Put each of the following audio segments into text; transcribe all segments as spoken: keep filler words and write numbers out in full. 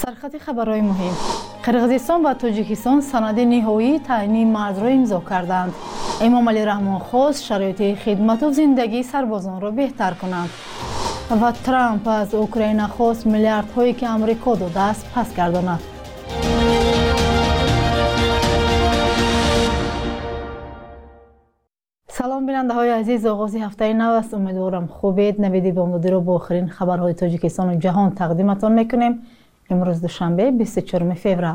سرخط خبرهای مهم: قرغیزستان و تاجیکستان سند نهایی تعیین مرز را امضا کردند. امامعلی رحمان خواست شرایط خدمت و زندگی سربازان را بهتر کنند. و ترامپ از اوکراین خواست میلیاردهایی که آمریکا داده است پس گرداند. سلام بیننده های عزیز، آغاز هفته نو است. امیدوارم خوبید. نویدی بامدادی را با آخرین خبرهای تاجیکستان و جهان تقدیمتان میکنیم. امروز دوشنبه بیست و چهارم فوریه.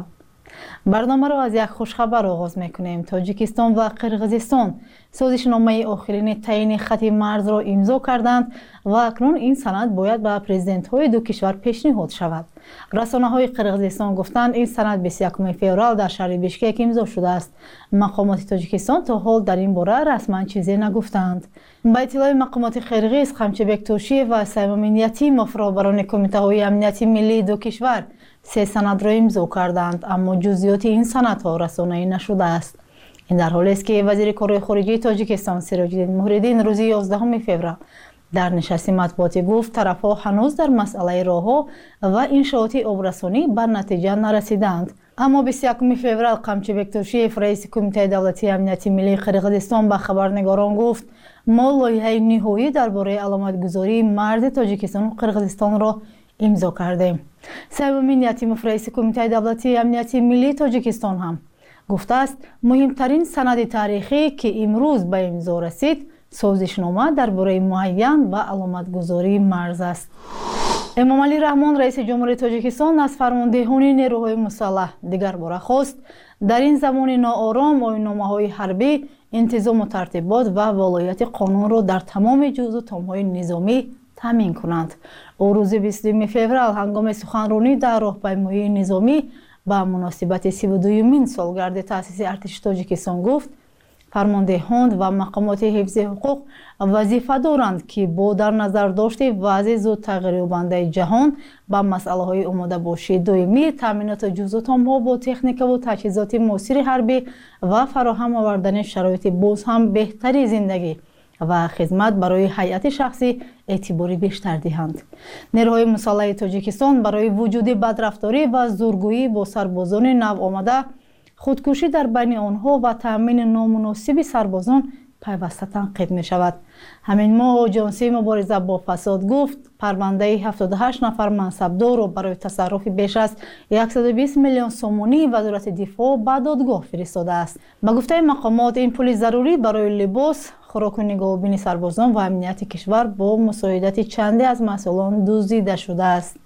برنامه را از یک خوشخبر آغاز میکنیم. تاجیکستان و قرغیزستان سازشنامه آخرین تعیین خط مرز را امضا کردند و اکنون این سند باید به پرزیدنت های دو کشور پیشنهاد شود. رسانه های قرغیزستان گفتند این سند بیست و یکم فوریه در شهر بیشکک امضا شده است. مقامات تاجیکستان تا حال در این باره رسما چیزی نگفتند. با اطلاع مقامات قرغیز، قمچبک توشیف و سیمامین یتیموف رهبران کمیته های امنیتی ملی دو کشور سه سند را امضا کردند، اما جزئیات این سندها رسانه‌ای نشده است. این در حالی است که وزیر کارهای خارجه تاجیکستان سراج‌الدین موحدین روز یازدهم فوریه در نشست مطبوعاتی گفت طرف‌ها هنوز در مسئله راه‌ها و انشاءات آبرسانی به نتیجه نرسیدند. اما بیست و یکم فوریه قمچبک توشیف رئیس کمیته دولتی امنیتی ملی قرغیزستان به خبرنگاران گفت ما لایحه نهایی درباره علامتگذاری مرز تاجیکستان و قرغیزستان را امضا کردیم. سیمامین یتیموف رئیس کمیته دولتی امنیتی ملی تاجیکستان هم گفته است مهمترین سند تاریخی که امروز به امضا رسید سازشنامه درباره معین و علامتگذاری مرز است. امامعلی رحمان رئیس جمهوری تاجیکستان از فرماندهان نیروهای مسلح دیگر باره خواست در این زمان ناآرام آیین‌نامه‌های حربی انتظام و ترتیبات و ولایت قانون را در تمام جزء و تام‌های نظامی تامین کنند. او روز بیست و دو فوریه هنگام سخنرانی در راهپیمایی نظامی با مناسبت سی و دومین سالگرد تأسیس ارتش تاجیکستان گفت فرماندهان و مقامات حفظ حقوق وظیفه دارند که با در نظر داشته وضع زود تغییریابنده جهان با مسئله های آماده باشی دائمی، تامینات جزء و تام‌ها با تکنیک و تجهیزات موثر حربی و فراهم آوردن شرایط باز هم بهتری زندگی و خدمت برای هیئت شخصی اعتباری بیشتر دهند. نیروهای مسلح تاجیکستان برای وجود بدرفتاری و زورگویی با سربازان نو آمده، خودکشی در بین آنها و تامین نامناسب سربازان پیوسته تنقید می شود. همین ماه آژانسی مبارزه با فساد گفت پرونده هفتاد و هشت نفر منصبدار را برای تصرف بیش از صد و بیست میلیون سومانی وزارت دفاع به دادگاه فرستاده است. به گفته مقامات این پول ضروری برای لباس، خوراک و نگهبانی سربازان و امنیت کشور با مساعدت چندی از مسئولان دزدیده شده است.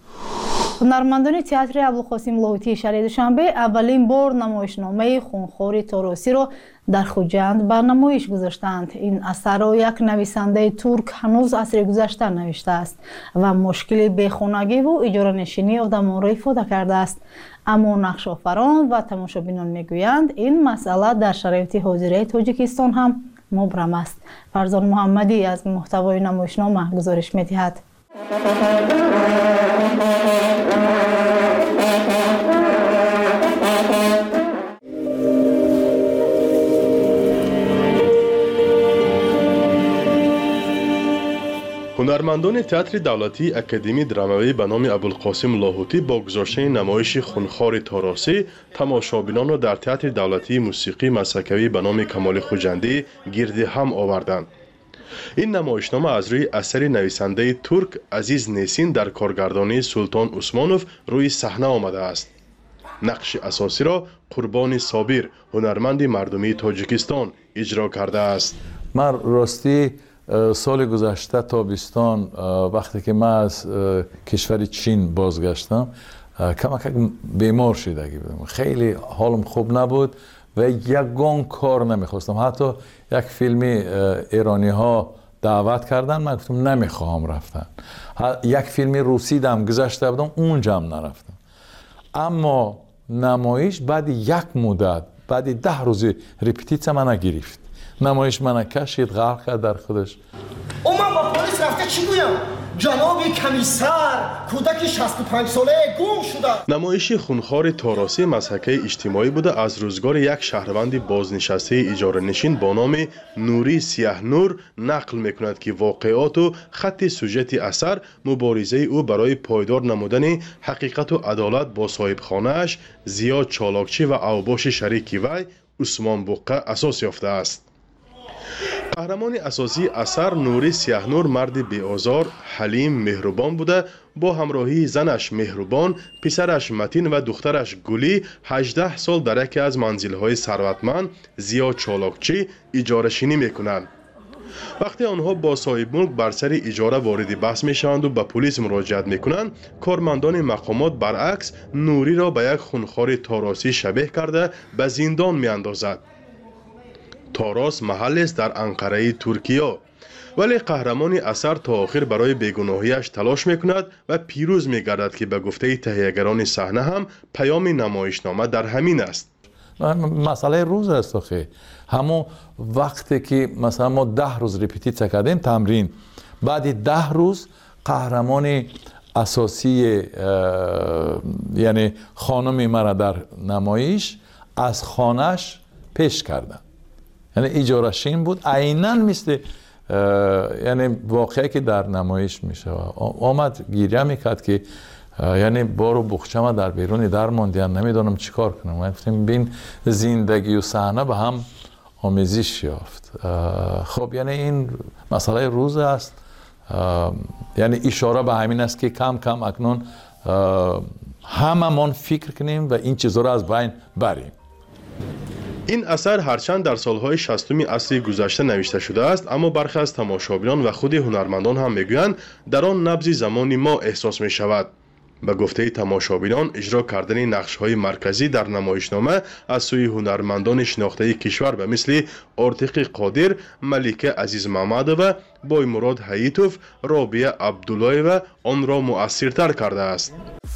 هنرمندان تئاتر ابوالقاسم لاهوتی شهر دوشنبه اولین بار نمایشنامه خونخوار تاراسی را در خوجند به نمایش گذاشتند. این اثر را یک نویسنده ترک هنوز عصر گذشته نوشته است و مشکل بیخانگی و اجاره نشینی آدمان را افاده کرده است. اما نقش آفران و تماشابینان میگویند این مسئله در شرایط حاضره تاجیکستان هم مبرم است. فرزان محمدی از محتوای نمایشنامه گزارش می‌دهد. هنرمندان تئاتر دولتی اکادمی درامایی به نام ابوالقاسم لاهوتی با گذاشتن نمایش خونخوار تاراسی تماشابینان را در تئاتر دولتی موسیقی مسکوی به نام کمال خوجندی گرد هم آوردند. این نمایشنامه از روی اثر نویسنده ترک عزیز نیسین در کارگردانی سلطان عثمانوف روی صحنه آمده است. نقش اساسی را قربان صابر هنرمند مردمی تاجیکستان اجرا کرده است. من راستی سال گذشته تابستان وقتی که من از کشور چین بازگشتم کمک بیمار شدگی بودم، خیلی حالم خوب نبود و یگان کار نمیخواستم. حتی یک فیلمی ایرانی ها دعوت کردن، من گفتم نمیخواهم رفتن. یک فیلمی روسی دم گذشته بودم، اونجا هم نرفتم. اما نمایش بعد یک مدت، بعد ده روز ریپتیتس من گرفت. نمایش من کشید، غرق کرد در خودش. او من با پلیس رفته چی گویم؟ جناب کمیسر کودک شصت و پنج ساله گم شده. نمایش خونخوار تاراسی مضحکه اجتماعی بوده از روزگار یک شهروند بازنشسته اجاره نشین با نام نوری سیاه نور نقل میکند که واقعات و خط سوژت اثر مبارزه او برای پایدار نمودن حقیقت و عدالت با صاحب خانه اش زیاد چالاکچی و اوباش شریکی وی عثمان بقه اساس یافته است. قهرمان اساسی اثر نوری سیاهنور مرد بی‌آزار، حلیم، مهربان بوده. با همراهی زنش مهربان، پسرش متین و دخترش گلی هجده سال در یکی از منزل‌های ثروتمند زیاد چالاکچی اجاره‌شینی می‌کنند. وقتی آنها با صاحب ملک بر سر اجاره وارد بحث می‌شوند و به پلیس مراجعت می‌کنند، کارمندان مقامات برعکس نوری را به یک خونخوار تاراسی شبیه کرده به زندان می‌اندازد. تاراس محل است در انقره ترکیه، ولی قهرمان اثر تا آخر برای بیگناهیش تلاش میکند و پیروز میگردد که به گفته تهیه‌گران صحنه هم پیام نمایشنامه در همین است. مسئله روز است آخه همون وقتی که مثلا ما ده روز رپیتیسیون کردیم تمرین، بعد ده روز قهرمان اساسی یعنی خانم مرا در نمایش از خانهش پیش کردن، یعنی اجاره شین بود عیناً مثل یعنی واقعی که در نمایش میشه. آمد گریه میکرد که یعنی بارو بخچه در بیرون در ماندیم نمیدونم چیکار کنم. من گفتم بین زندگی و صحنه به هم آمیزش یافت. خب یعنی این مسئله روز است، یعنی اشاره به همین است که کم کم اکنون هممون فکر کنیم و این چیزها را از بین بریم. این اثر هرچند در سالهای شصتم عصر گذشته نوشته شده است، اما برخی از تماشابینان و خود هنرمندان هم میگویند در آن نبض زمان ما احساس می شود. به گفته تماشابینان اجرا کردن نقش‌های مرکزی در نمایشنامه از سوی هنرمندان شناخته کشور به مثل آرتق قادر، ملیکه عزیز محمدova، بای مراد حییتوف، رابعه عبداللهی‌وا آن را مؤثرتر کرده است.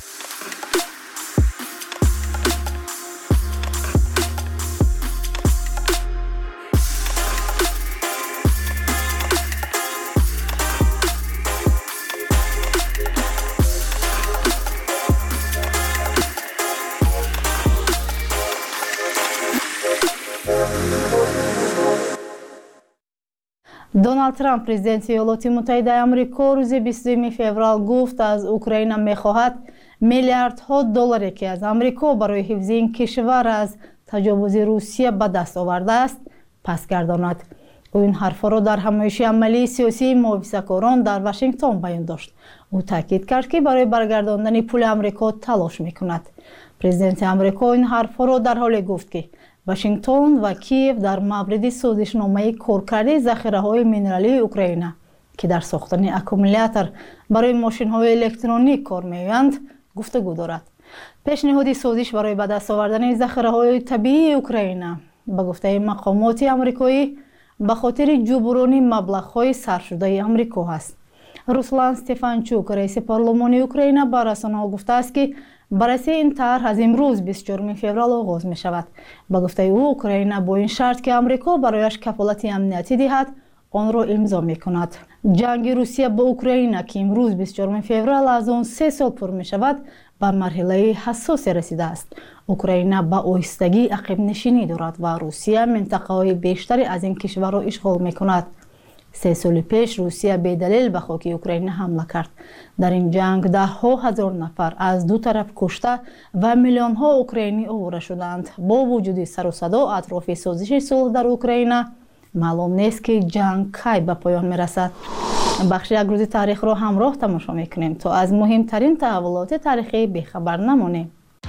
دونالد ترامپ президенти ایالات متحده آمریکا روز بیست و دو فوریه گفت از اوکراین میخواهد میلیاردها دلاری که از آمریکا برای حفظ این کشور از تجاوز روسیه به دست آورده است پس گرداند. او این حرف را در همایش عملی سیاسی محافظه‌کاران در واشنگتن بیان داشت. او تاکید کرد که برای برگرداندن پول آمریکا تلاش میکند. پرزیدنت آمریکا این حرف را در حالی گفت که واشنگتن و کیف در مورد سازشنامه کارکرد ذخیره‌های مینرالی اوکراین که در ساختن اکومولاتور برای ماشین‌های الکترونیک کار می‌آیند گفتگو دارد. پیشنهاد سازش برای به دست آوردن ذخیره‌های طبیعی اوکراین به گفته مقامات آمریکایی به خاطر جبران مبلغ‌های سرشده آمریکا است. روسلان استفانچوک رئیس پارلمان اوکراین به رسانه‌ها گفته است که بررسی این طرح از امروز بیست و چهارم فوریه آغاز می شود. با گفته او اوکراین با این شرط که آمریکا برایش کفالت امنیتی دهد آن را امضا می کند. جنگ روسیه با اوکراین که امروز بیست و چهارم فوریه از آن سه سال پر می شود به مرحله حساسی رسیده است. اوکراین با آهستگی عقب نشینی دارد و روسیه منطقه های بیشتری از این کشور را اشغال می کند. سه سال پیش روسیه به دلیل به خاک اوکراین حمله کرد. در این جنگ ده ها هزار نفر از دو طرف کشته و میلیون ها اوکراینی آواره شدند. با وجود سر و صدا اطراف سازش صلح در اوکراین معلوم نیست که جنگ کی به پایان میرسد. بخش یک روز تاریخ را همراه تماشا میکنیم تا از مهمترین تحولات تاریخی بیخبر نمانیم.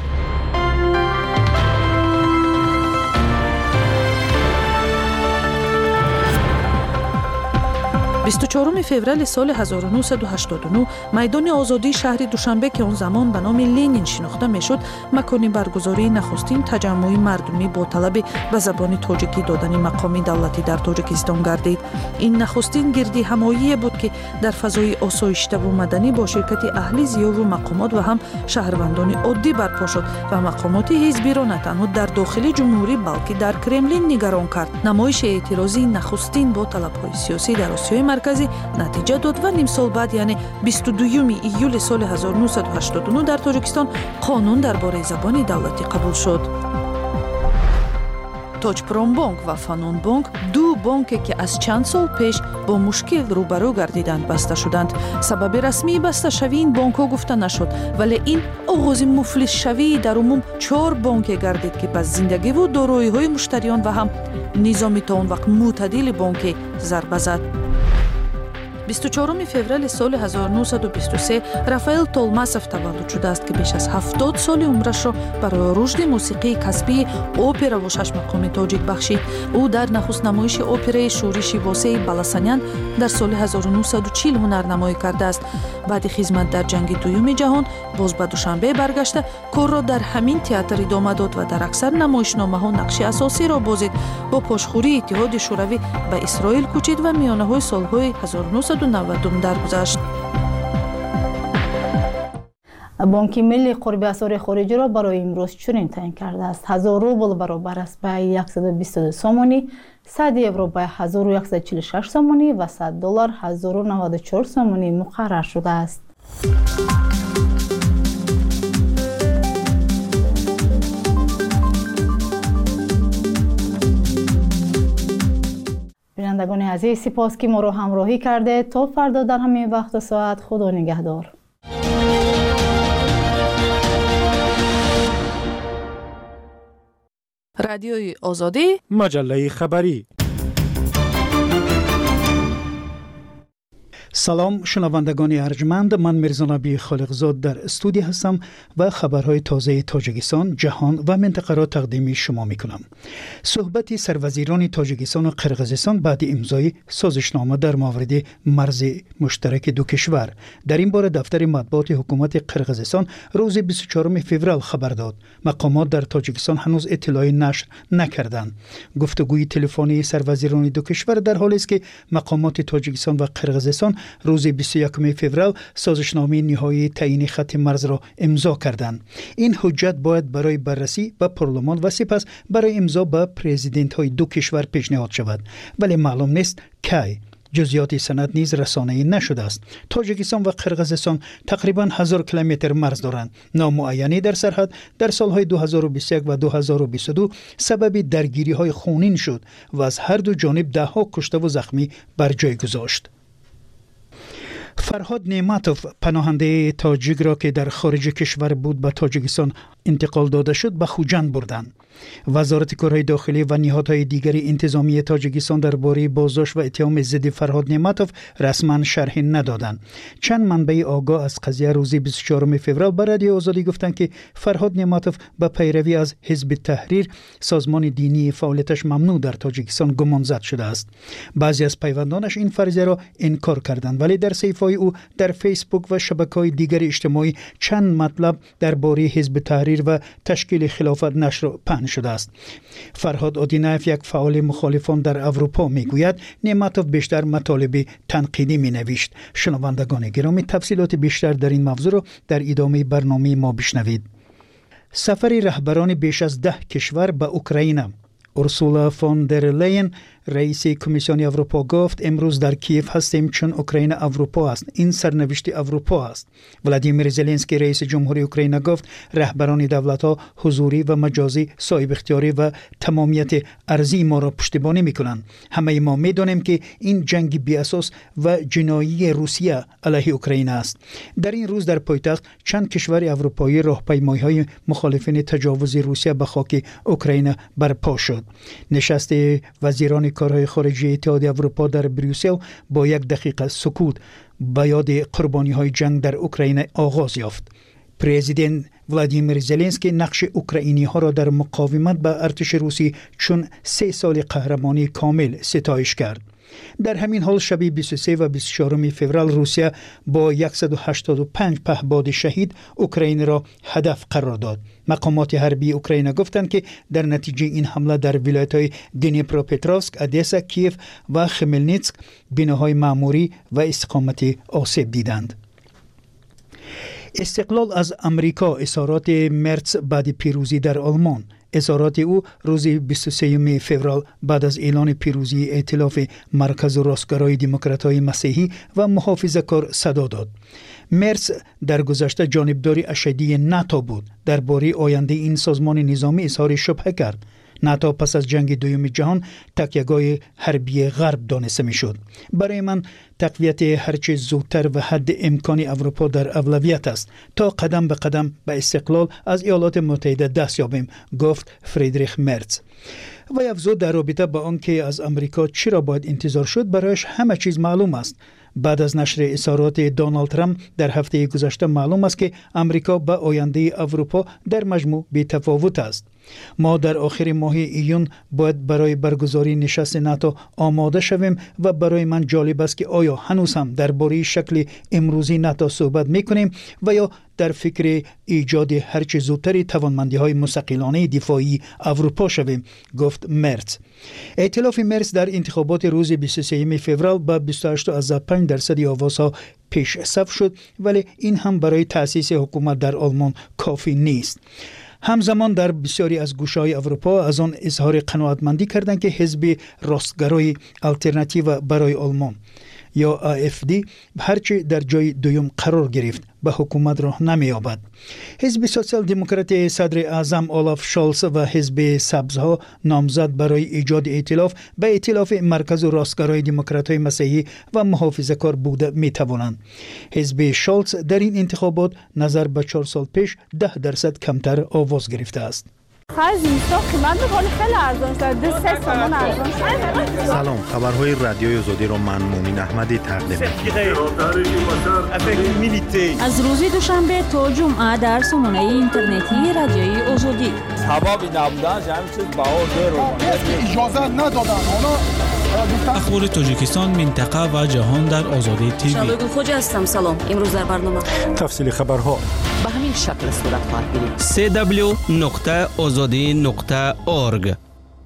بیست و چهارم فوریه سال هزار و نهصد و هشتاد و نه میدان آزادی شهر دوشنبه که اون زمان به نام لنین شناخته میشد مکان برگزاری نخستین تجمع مردمی با طلب به زبان تاجیکی دادن مقام دولتی در تاجیکستان گردید. این نخستین گردی همایی بود که در فضای آسایشته و مدنی با شرکت اهل زیاد و مقامات و هم شهروندان عادی برپا شد و مقامات حزبی را نه تنها در داخل جمهوری بلکه در کرملین نگران کرد. نمایش اعتراضی نخستین با طلب‌های سیاسی در آسیای марказӣ натиҷа дод ва ним сол баъд, яъне бисту дуюми июли соли ҳазору нуҳсаду ҳаштоду нӯ дар Тоҷикистон қонун дар бораи забони давлатӣ қабул шуд. Тоҷпромбонк ва Фанонбонк ду бонке ки аз чанд сол пеш бо мушкил рӯбарӯ гардиданд баста шуданд. Сабаби расмии басташавии ин бонкҳо гуфта нашуд, вале ин оғози муфлисшавии дар умум чор бонке гардид ки ба зиндагиву дороиҳои муштариён ва ҳам низоми то он вақт мӯътадили бонкӣ зарба зад. бисту чороми феврали соли ҳазору нуҳсаду бисту се Рафаэл Толмасов таваллуд шудааст ки беш аз ҳафтод соли умрашро барои рушди мусиқии касбии операву шашмақоми тоҷик бахшид. ӯ дар нахуст намоиши операи Шӯриши Восеи Баласанян дар соли ҳазору нуҳсаду чил ҳунарнамоӣ кардааст. баъди хизмат дар ҷанги дуюми ҷаҳон боз ба Душанбе баргашта корро дар ҳамин театр идома дод ва дар аксар намоишномаҳо нақши асосиро бозид. бо пошхӯрии Иттиҳоди Шӯравӣ ба Исроил кӯчид ва миёнаҳои солҳои ҳазору нуҳсаду навадум даргузашт. бонки милли қурби асъори хориҷиро барои имрӯз чунин таъин кардааст: ҳазор рубл баробар аст ба яксаду бисту ду сомонӣ, сад евро ба ҳазору яксаду чилу шаш сомонӣ ва сад доллар ҳазору наваду чор сомонӣ муқаррар шудааст. бинандагони азиз, сипос ки моро ҳамроҳӣ карде. То фардо дар ҳамин вақту соат худо нигаҳдор. радиои озодӣ, маҷаллаи хабарӣ. салом шунавандагони арҷманд, ман Мирзонабии Холиқзод дар студия ҳастам ва хабарҳои тозаи Тоҷикистон, ҷаҳон ва минтақаро тақдими шумо мекунам. суҳбати сарвазирони Тоҷикистону Қирғизистон баъди имзои созишнома дар мавриди марзи муштараки ду кишвар. Дар ин бора дафтари матбуоти ҳукумати Қирғизистон рӯзи бисту чороми феврал хабар дод. Мақомот дар Тоҷикистон ҳанӯз иттилои нашр накарданд. гуфтугӯи телефонии сарвазирони ду кишвар дар ҳолест ки мақомоти Тоҷикистон ва Қирғизистон рӯзи бисту якуми феврал созишномаи ниҳоии таъини хатти марзро имзо карданд. Ин ҳуҷҷат бояд барои баррасӣ ба парлумон ва сипас барои имзо ба президентҳои ду кишвар пешниҳод шавад, вале маълум нест кай. ҷузъиёти санад низ расонаӣ нашудааст. Тоҷикистон ва Қирғизистон тақрибан ҳазор километр марз доранд. номуайянӣ дар сарҳад дар солҳои ду ҳазору бисту як ва ду ҳазору бисту ду сабаби даргириҳои хунин шуд ва аз ҳарду ҷониб даҳҳо куштаву захмӣ бар ҷой гузошт. Фарҳод Неъматов, паноҳандаи тоҷикро ки дар хориҷи кишвар буд ба Тоҷикистон интиқол дода шуд, ба Хуҷанд бурданд. вазорати корҳои дохилӣ ва ниҳодҳои дигари интизомии Тоҷикистон дар бораи боздошт ва иттиҳоми зидди Фарҳод Неъматов расман шарҳӣ надоданд. Чанд манбаи огоҳ аз қазия рӯзи бисту чороми феврал ба Радиои Озодӣ гуфтанд ки Фарҳод Неъматов ба пайравӣ аз Ҳизби Таҳрир, созмони динии фаъолияташ мамнӯъ дар Тоҷикистон гумонзад шудааст. баъзе аз пайвандонаш ин фарзияро инкор карданд, вале дар саҳифаҳои ӯ дар Фейсбук ва шабакаҳои дигари иҷтимоӣ чанд матлаб дар бораи Ҳизби Таҳрир ва ташкили хилофат нашр паҳн шудааст. Фарҳод Одинаев, як фаъоли мухолифон дар Аврупо, мегӯяд Неъматов бештар матолиби танқидӣ менавишт. шунавандагони гиромӣ, тафсилоти бештар дар ин мавзӯъро дар идомаи барномаи мо бишнавед. сафари раҳбарони беш аз даҳ кишвар ба Украина. Урсула фон дер Лейен, раиси Комиссиони Аврупо, гуфт имрӯз дар Киев ҳастем, чун Украина Аврупо аст. Ин сарнавишти Аврупо аст. Владимир Зеленский, раиси ҷумҳурии Украина, гуфт раҳбарони давлатҳо ҳузурӣ ва маҷозӣ соҳибихтиёрӣ ва тамомияти арзии моро пуштибонӣ мекунанд. ҳамаи мо медонем ки ин ҷанги беасос ва ҷиноии Русия алайҳи Украина аст. дар ин рӯз дар пойтахт чанд кишвари аврупоӣ роҳпаймоиҳои мухолифини таҷовузи Русия ба хоки Украина барпо шуд. нишасти вазирони корҳои хориҷии иттиҳоди Аврупо дар Брюссел бо як дақиқа сукут ба ёди қурбониҳои ҷанг дар Украина оғоз ёфт. Президент Владимир Зеленский нақши украиниҳоро дар муқовимат ба артиши русӣ чун се соли қаҳрамонии комил ситоиш кард. дар ҳамин ҳол шаби бисту се ва бисту чороми феврал Русия бо яксаду ҳаштоду панҷ паҳбоди шаҳид Украинаро ҳадаф қарор дод. мақомоти ҳарбии Украина гуфтанд ки дар натиҷаи ин ҳамла дар вилоятҳои Днепропетровск, Одесса, Киев ва Хмелницк биноҳои маъмурӣ ва истиқоматӣ осеб диданд. استقلال از امریکا اظهارات مرتس بعد پیروزی در آلمان. اظهارات او روز بیست و سوم فوریه بعد از اعلان پیروزی ائتلاف مرکز و راستگرای دموکرات‌های مسیحی و محافظه‌کار صدا داد. مرس در گذشته جانبداری اشدی ناتو بود. درباره آینده این سازمان نظامی اظهار شبهه کرد. ناتو پس از جنگ دوم جهان تکیهگاه حربی غرب دانسته میشد. برای من تقویت هرچه زودتر و حد امکانی اروپا در اولویت است تا قدم به قدم به استقلال از ایالات متحده دست یابیم، گفت فریدریخ مرز. و افزود در رابطه با آنکه از امریکا چرا باید انتظار شد برایش همه چیز معلوم است. بعد از نشر اظهارات دونالد ترامپ در هفته گذشته معلوم است که امریکا با آینده اروپا در مجموع بی‌تفاوت است. ما در آخر ماه ایون باید برای برگزاری نشست ناتو آماده شویم و برای من جالب است که آیا هنوز هم درباره شکل امروزی ناتو صحبت میکنیم و یا در فکر ایجاد هرچه زودتر توانمندی‌های مستقلانه دفاعی اروپا شویم، گفت مرز. ائتلاف مرز در انتخابات روز بیست و سوم فوریه با بیست و هشت و پنج درصد آوازها پیش صف شد، ولی این هم برای تأسیس حکومت در آلمان کافی نیست. همزمان در بسیاری از گوشه‌های اروپا از آن اظهار قناعتمندی کردند که حزب راستگرای الترناتیو برای آلمان یا آ اف دی هرچه در جای دوم قرار گرفت به حکومت راه نمی‌یابد. حزب سوسیال دموکرات صدر اعظم اولاف شالز و حزب سبزها نامزد برای ایجاد ائتلاف به ائتلاف مرکز و راستگرای دموکرات‌های مسیحی و محافظه‌کار بوده می‌توانند. حزب شالز در این انتخابات نظر به چهار سال پیش ده درصد کمتر آواز گرفته است. سلام، خبرهای رادیوی آزادی را من مومن احمدی تقدیم می‌کنم. از روز دوشنبه تا جمعه در سامانه اینترنتی رادیوی آزادی. سببی نبودن همین چیز بهار رو اجازه ندادن. اخبار تاجیکستان، منطقه و جهان در آزادی تیوی. شبگون خوجا هستم. سلام. امروز در برنامه تفصیل خبرها به همین شکل صورت خواهد گرفت. سی دبلیو نقطه آزادی نقطه اورگ.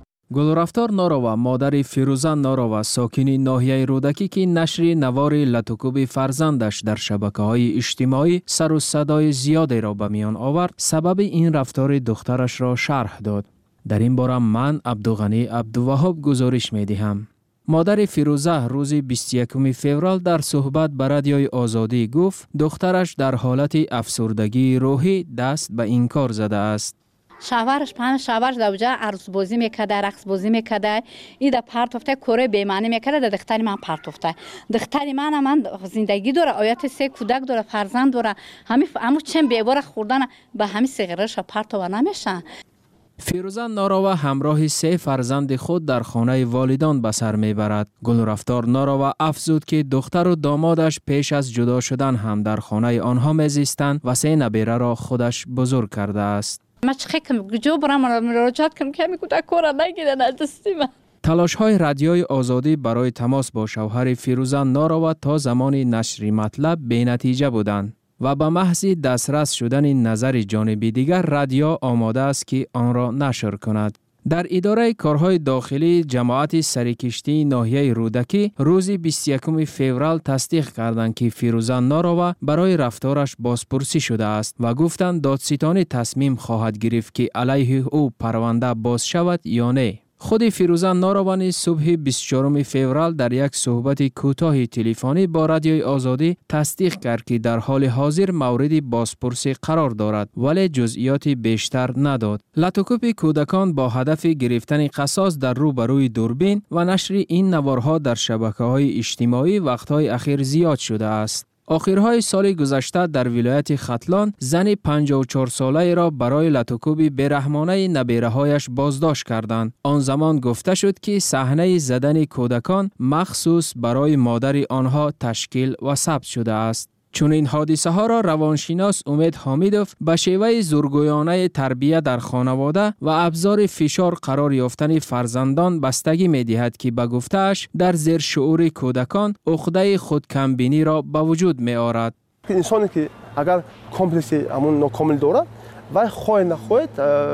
گلرفتار ناروا، مادر فیروزه ناروا، ساکنی ناحیه رودکی که نشر نوار لطوکوب فرزندش در شبکه‌های اجتماعی سر و صدای زیادی را به میان آورد، سبب این رفتار دخترش را شرح داد. در این باره من عبدالغنی عبدالوهاب گزارش می‌دهم. مادر فیروزه روز بیست و یکم فوریه در صحبت با رادیوی آزادی گفت دخترش در حالت افسردگی روحی دست به این کار زده است. شوهرش پن شوهرش دوجه عروس بازی میکرده، رقص بازی میکرده، ایده پرتفته کره بی‌معنی میکرده، دختری من پرتفته. دختری من من زندگی داره، آیت سه کودک داره، فرزند داره، همین همو چند بیبار خوردن به همین سیگارش پرتو نمیشن. فیروزه ناروا همراه سه فرزند خود در خانه والدان به سر میبرد. گلرفتار ناروا افزود که دختر و دامادش پیش از جدا شدن هم در خانه آنها میزیستند و سه نبیره را خودش بزرگ کرده است. ما چه کم جو برام مراجعت کنم که میگوده کورا نگیرن از دستی من. تلاش های رادیوی آزادی برای تماس با شوهر فیروزه ناروا تا زمان نشر مطلب بی نتیجه بودند و به محض دسترس شدن نظر جانب دیگر رادیو آماده است که آن را نشر کند. در اداره کارهای داخلی جماعت سرکشتی ناحیه رودکی روز بیست و یکم فوریه تصدیق کردند که فیروزه ناروا برای رفتارش بازپرسی شده است و گفتند دادستانی تصمیم خواهد گرفت که علیه او پرونده باز شود یا نه. خود فیروزه ناروا صبح بیست و چهارم فوریه در یک صحبت کوتاه تلفنی با رادیوی آزادی تصدیق کرد که در حال حاضر مورد بازپرسی قرار دارد ولی جزئیات بیشتر نداد. لطوکوب کودکان با هدف گرفتن قصاص در روبروی دوربین و نشر این نوارها در شبکه‌های اجتماعی وقت‌های اخیر زیاد شده است. آخرهای سال گذشته در ولایت ختلان زن پنجاه و چهار ساله را برای لطوکوب بیرحمانه نبیره‌هایش بازداشت کردند. آن زمان گفته شد که صحنه زدن کودکان مخصوص برای مادر آنها تشکیل و ثبت شده است. چون این حادثه ها را روانشناس امید حمیدوف به شیوه زورگویانه تربیت در خانواده و ابزار فشار قرار یافتن فرزندان بستگی می دهد که به گفته‌اش در زیر شعور کودکان عقده خودکمبینی را به وجود می آورد. انسانی که اگر کمپلکس همون ناکامل دارد و خواهد نخواهد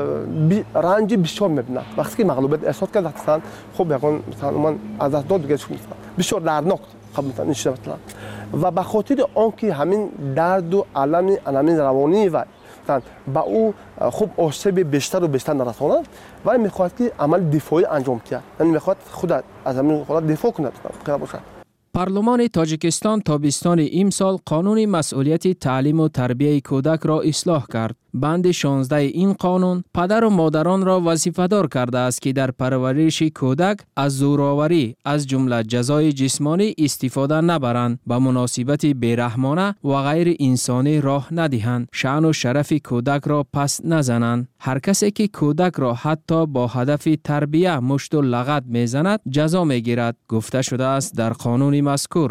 رنج بسیار می‌بیند. وقتی که مغلوبیت احساس کرد مثلا خب یکون مثلا من از دست داد دیگه بسیار دردناک قبول مثلا این و به خاطر آنکه همین درد و علم علم روانی و مثلا با او خوب آسیب بیشتر و بیشتر نرسانه و میخواد که عمل دفاعی انجام بده، یعنی میخواد خود از همین خود دفاع کنه کنه باشه. پارلمان تاجیکستان تابستان امسال قانون مسئولیت تعلیم و تربیت کودک را اصلاح کرد. بند شانزده این قانون پدر و مادران را وظیفه‌دار کرده است که در پرورش کودک از زورآوری از جمله جزای جسمانی استفاده نبرند، به مناسبت بیرحمانه و غیر انسانی راه ندهند، شأن و شرف کودک را پس نزنند. هر کسی که کودک را حتی با هدف تربیت مشت و لغت میزند جزا میگیرد، گفته شده است در قانون مذکور.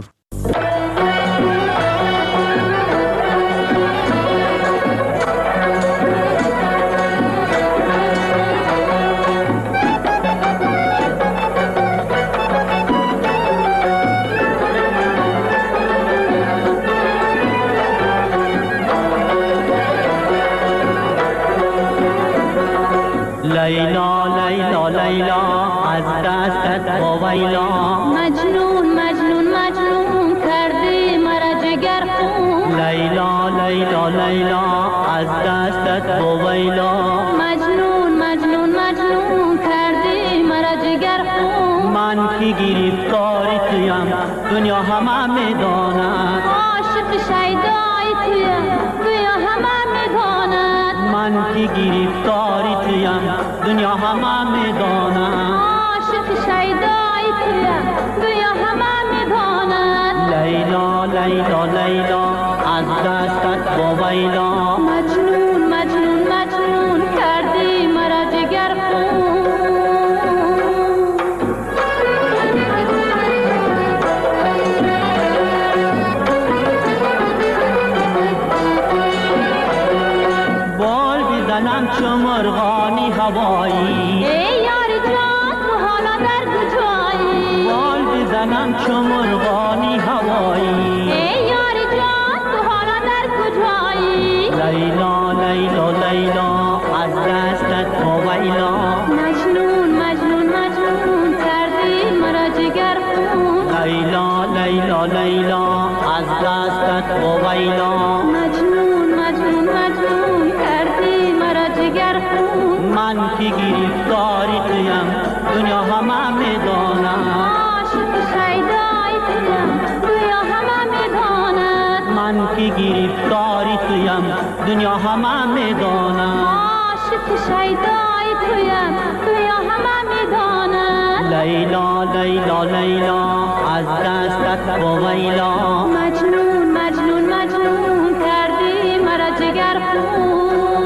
لیلا لیلا لیلا از دستت وایلا، مجنون مجنون مجنون کردی مرا جگر خون. لیلا لیلا لیلا از دستت وایلا، مجنون مجنون مجنون کردی مرا جگر خون. من کی گرفتاری تویم دنیا همه میداند، عاشق شیدای تویم دنیا همه میداند. من کی گرفتاری تویم دنیا همه میداند، عاشق شیدای تویم دنیا همه میداند. لیلا لیلا لیلا از دستت وایلا، مجنون مجنون مجنون کردی مرا جگر خون. بال بزنم چو مرغانی هوایی، ای یار جان تو حالا در کجایی؟ بال بزنم چو مرغانی هوایی، ای یار جان تو حالا در کجایی؟ لیلا لیلا لیلا از دستت وایلا، مجنون مجنون مجنون کردی مرا جگر خون. لیلا لیلا لیلا از دستت وایلا، مجنون مجنون مجنون کردی مرا جگر خون. من کی گرفتاری تویم دنیا همه میداند، عاشق شیدای تویم دنیا همه میداند. من کی گرفتاری تویم دنیا همه میداند، عاشق شیدای تویم دنیا همه میداند. لیلا لیلا لیلا از دستت وایلا، مجنون مجنون مجنون کردی مرا جگر خون.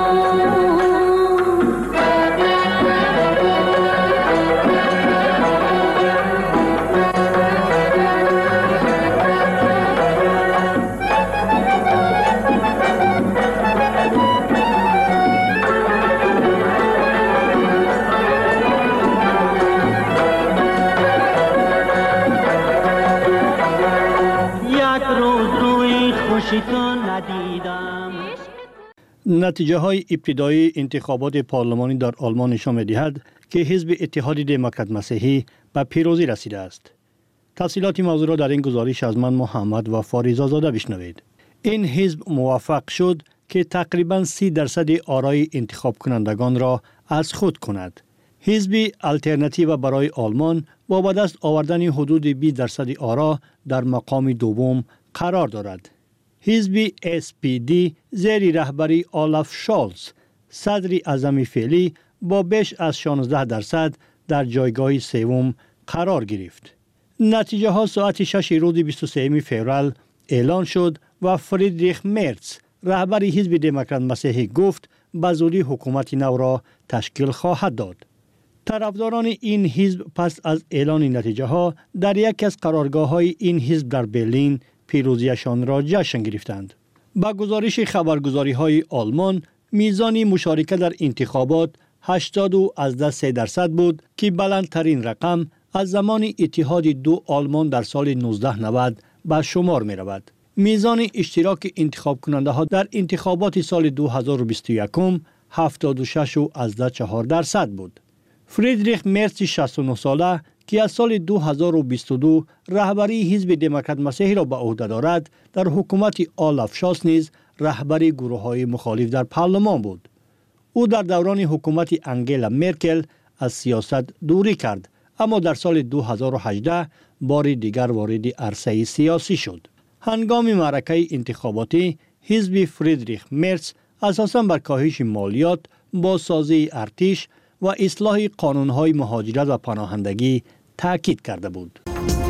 نتیجه های ابتدایی انتخابات پارلمانی در آلمان نشان می‌دهد که حزب اتحاد دموکرات مسیحی به پیروزی رسیده است. تفصیلات موضوع را در این گزارش از من محمد و فاریزا زاده بشنوید. این حزب موفق شد که تقریباً سی درصد آرای انتخاب کنندگان را از خود کند. حزب الترناتیو برای آلمان با به دست آوردن حدود بیست درصد آرا در مقام دوم قرار دارد. حزب اس پی دی زیر رهبری آلاف شالز صدر اعظم فعلی با بیش از شانزده درصد در جایگاه سوم قرار گرفت. نتیجه ها ساعت شش روز بیست و سوم فوریه اعلان شد و فریدریخ مرتز رهبر حزب دموکرات مسیحی گفت به زودی حکومت نو را تشکیل خواهد داد. طرفداران این حزب پس از اعلان نتیجه ها در یکی از قرارگاه های این حزب در برلین پیروزیشان را جشن گرفتند. با گزارش خبرگزاری های آلمان میزان مشارکت در انتخابات هشتاد و از سه درصد بود که بلندترین رقم از زمان اتحاد دو آلمان در سال نوزده نود به شمار می رود. میزان اشتراک انتخاب کننده ها در انتخابات سال دو هزار و بیست و یک هفتاد و شش و از چهار درصد بود. فریدریخ مرتز شصت و نه ساله که از سال دو هزار و بیست و دو رهبری حزب دموکرات مسیحی را به عهده دارد، در حکومت آلاف شالز نیز رهبر گروه‌های مخالف در پارلمان بود. او در دوران حکومت انگلا مرکل از سیاست دوری کرد، اما در سال دو هزار و هجده بار دیگر وارد عرصه سیاسی شد. هنگام معرکه انتخاباتی حزب فریدریخ مرز اساساً بر کاهش مالیات، بازسازی ارتش و اصلاح قانون‌های مهاجرت و پناهندگی تاکید کرده بود.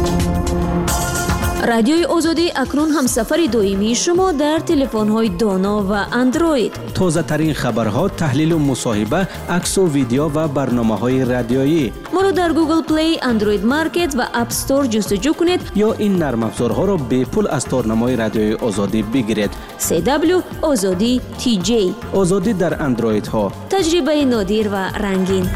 رادیوی آزادی اکنون هم سفر دائمی شما در تلفن‌های دانا و اندروید. تازه ترین خبرها، تحلیل و مصاحبه، عکس و ویدیو و برنامه‌های رادیویی. ما رو در گوگل پلی، اندروید مارکت و اپ استور جستجو کنید یا این نرم افزارها را به پول از تارنمای رادیوی آزادی بگیرید. سی دبلیو آزادی تی جی. آزادی در اندروید ها. تجربه نادر و رنگین.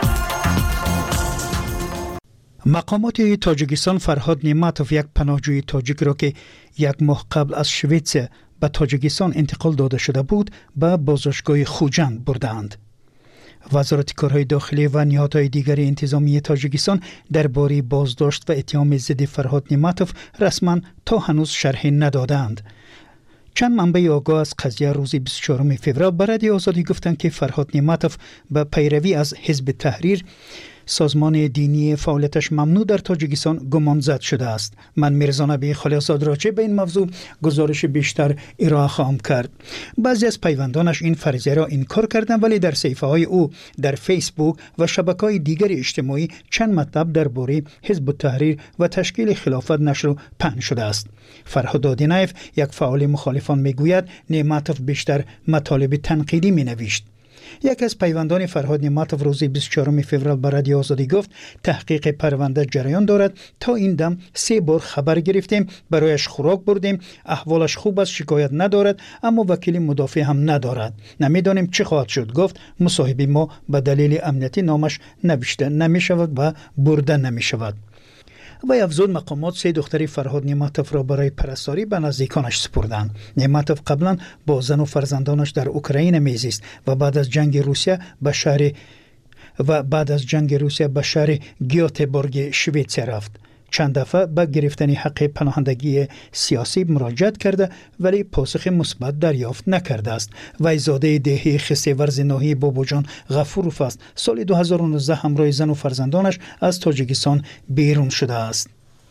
مقامات تاجیکستان فرهاد نعمتوف، یک پناهجوی تاجیک را که یک ماه قبل از شویتس به تاجیکستان انتقال داده شده بود، به بازداشتگاه خوجند بردند. وزارت کارهای داخلی و نهادهای دیگر انتظامی تاجیکستان درباره بازداشت و اتهام ضد فرهاد نعمتوف رسما تا هنوز شرحی ندادند. چند منبع آگاه از قضیه روز بیست و چهارم فوریه به رادیو آزادی گفتند که فرهاد نعمتوف به پیروی از حزب تحریر، سازمان دینی فعالیتش ممنوع در تاجیکستان، گمانزد شده است. من میرزا نبی خلیل‌زاد راجع به این موضوع گزارش بیشتر ارائه خواهم کرد. بعضی از پیوندانش این فرضیه را انکار کردند، ولی در صفحه های او در فیسبوک و شبکه‌های دیگر اجتماعی چند مطلب درباره حزب التحریر و تشکیل خلافت نشر و پهن شده است. فرهاد دادینایف، یک فعال مخالفان، میگوید نعمتوف بیشتر مطالب تنقیدی مینوشت. یک از پیوندان فرهاد نعمتوف روز بیست و چهارم فوریه به رادیو آزادی گفت تحقیق پرونده جریان دارد. تا این دم سه بار خبر گرفتیم، برایش خوراک بردیم، احوالش خوب است، شکایت ندارد، اما وکیل مدافع هم ندارد. نمیدانیم چه خواهد شد. گفت مصاحبه ما به دلیل امنیتی نامش نوشته نمی شود و برده نمی شود. و افزود مقامات سه دختری فرهاد نعمتوف را برای پرستاری به نزدیکانش سپردند. نعمتوف قبلا با زن و فرزندانش در اوکراین میزیست و بعد از جنگ روسیه به شهر و بعد از جنگ روسیه به شهر گیوتبورگ شویتس رفت. چند دفعه به گرفتن حق پناهندگی سیاسی مراجعت کرده ولی پاسخ مثبت دریافت نکرده است. وی زاده دهی خسته ورز ناحیه بابوجان غفوروف است. سال دو هزار و نوزده همراه زن و فرزندانش از تاجیکستان بیرون شده است.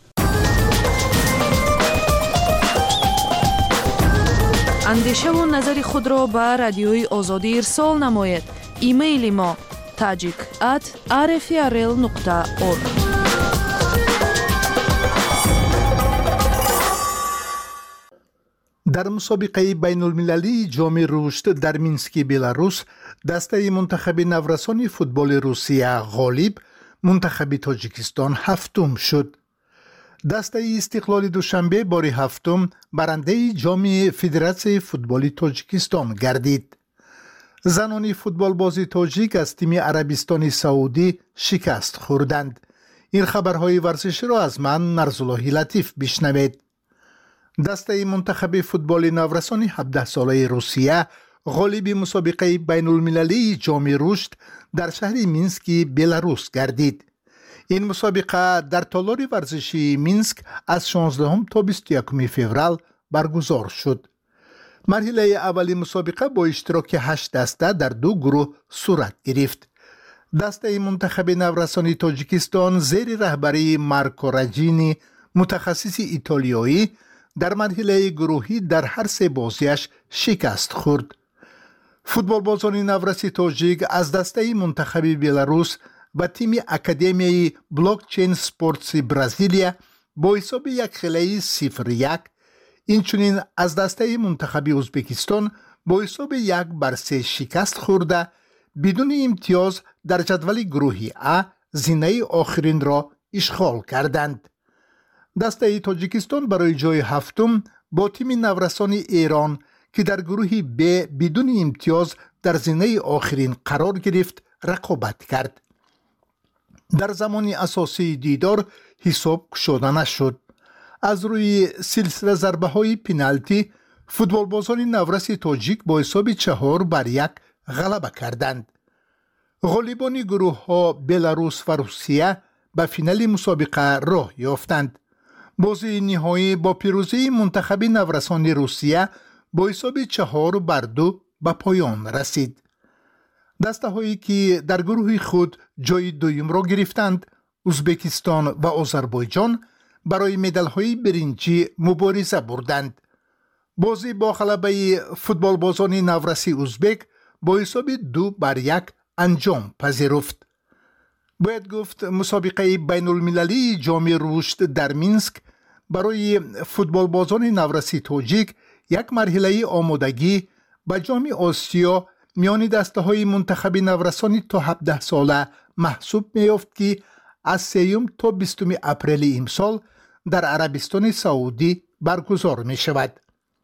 اندیشه و نظر خود را به رادیوی آزادی ارسال نماید. ایمیل ما tajik at r f r l nokta org. در مسابقه بین المللی جام رشد در مینسک بلاروس، دسته منتخب نورسان فوتبال روسیه غالب، منتخب تاجیکستان هفتم شد. دسته استقلال دوشنبه بار هفتم برنده جام فدراسیون فوتبال تاجیکستان گردید. زنان فوتبال بازی تاجیک از تیم عربستان سعودی شکست خوردند. این خبرهای ورزشی را از من نرزالله لطیف بشنوید. دسته منتخب فوتبال نورسان هفده ساله روسیه غالب مسابقه بین المللی جام رشد در شهر مینسک بلاروس گردید. این مسابقه در تالار ورزشی مینسک از شانزدهم تا بیست و یکم فوریه برگزار شد. مرحله اولی مسابقه با اشتراک هشت دسته در دو گروه صورت گرفت. دسته منتخب نورسان تاجیکستان زیر رهبری مارکو راجینی، متخصص ایتالیایی، در مرحله گروهی در هر سه بازیش شکست خورد. فوتبال بازان نورسی تاجیک از دسته منتخب بلاروس و تیم اکادمیای بلاکچین سپورتس برزیلیا با حساب یک خیلی صفر یک، اینچنین از دسته منتخب ازبکستان با حساب یک بر سه شکست خورده بدون امتیاز در جدول گروهی ا زینه آخرین را اشغال کردند. دسته تاجیکستان برای جای هفتم با تیم نورسان ایران که در گروه ب بدون امتیاز در زینه آخرین قرار گرفت رقابت کرد. در زمان اساسی دیدار حساب گشوده نشد. از روی سلسله ضربه های پنالتی فوتبال بازان نورس تاجیک با حساب چهار بر یک غلبه کردند. غالبان گروه ها بلاروس و روسیه به فینال مسابقه راه یافتند. بازی نهایی با پیروزی منتخب نورسان روسیه با حساب چهار بر دو به پایان رسید. دسته هایی که در گروه خود جای دوم را گرفتند، ازبکستان و آذربایجان برای مدال های برنجی مبارزه بردند. بازی با غلبه فوتبال بازان نورسی ازبک با حساب دو بر یک انجام پذیرفت. باید گفت مسابقه بین المللی جام رشد در مینسک برای فوتبال بازان نورسی تاجیک یک مرحله آمادگی به جام آسیا میان دسته های منتخب نورسان تا هفده ساله محسوب می‌یافت که از سوم تا بیستم اپریل امسال در عربستان سعودی برگزار می شود.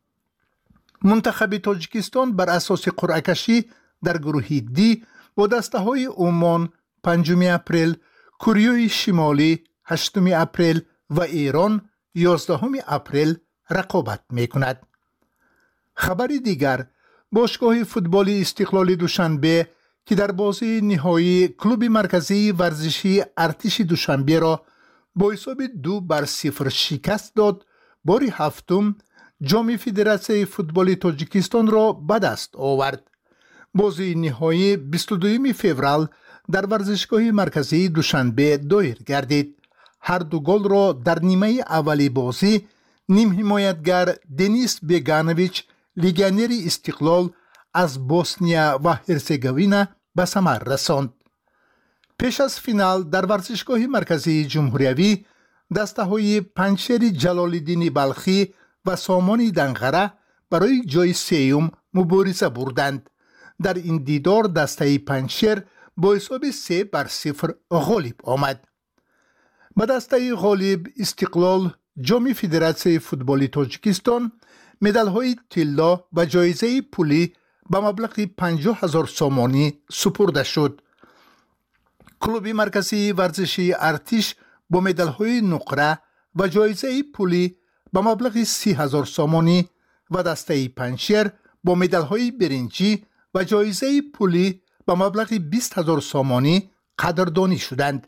منتخب تاجیکستان بر اساس قرعه کشی در گروه دی با دسته های عمان پنجم اپریل، کره شمالی هشتم اپریل و ایران یازدهم اپریل رقابت می کند. خبر دیگر، باشگاه فوتبال استقلال دوشنبه که در بازی نهایی کلوب مرکزی ورزشی ارتش دوشنبه را با حساب دو بر صفر شکست داد، بار هفتم جام فدراسیون فوتبال تاجیکستان را به دست آورد. بازی نهایی بیست و دوم فوریه در ورزشگاه مرکزی دوشنبه دایر گردید. هر دو گل را در نیمه اولی بازی نیم حمایتگر دنیس بیگانویچ لیگانر استقلال از بوسنیا و هرزگوین به ثمر رساند. پیش از فینال در ورزشگاه مرکزی جمهوریوی دسته های پنجشیر جلال‌الدین بلخی و سامان دنغره برای جای سیوم مبارزه بردند. در این دیدار دسته پنجشیر با حساب سه بر صفر غالب آمد. به دسته غالب استقلال جام فدراسیون فوتبال تاجیکستان مدال های طلا و جایزه پولی به مبلغ پنجاه هزار سامانی سپرده شد. کلوب مرکزی ورزشی ارتش با مدال های نقره و جایزه پولی به مبلغ سی هزار سامانی و دسته پنجشیر با مدال های برنجی و جایزه پولی به مبلغ بیست هزار سامانی قدردانی شدند.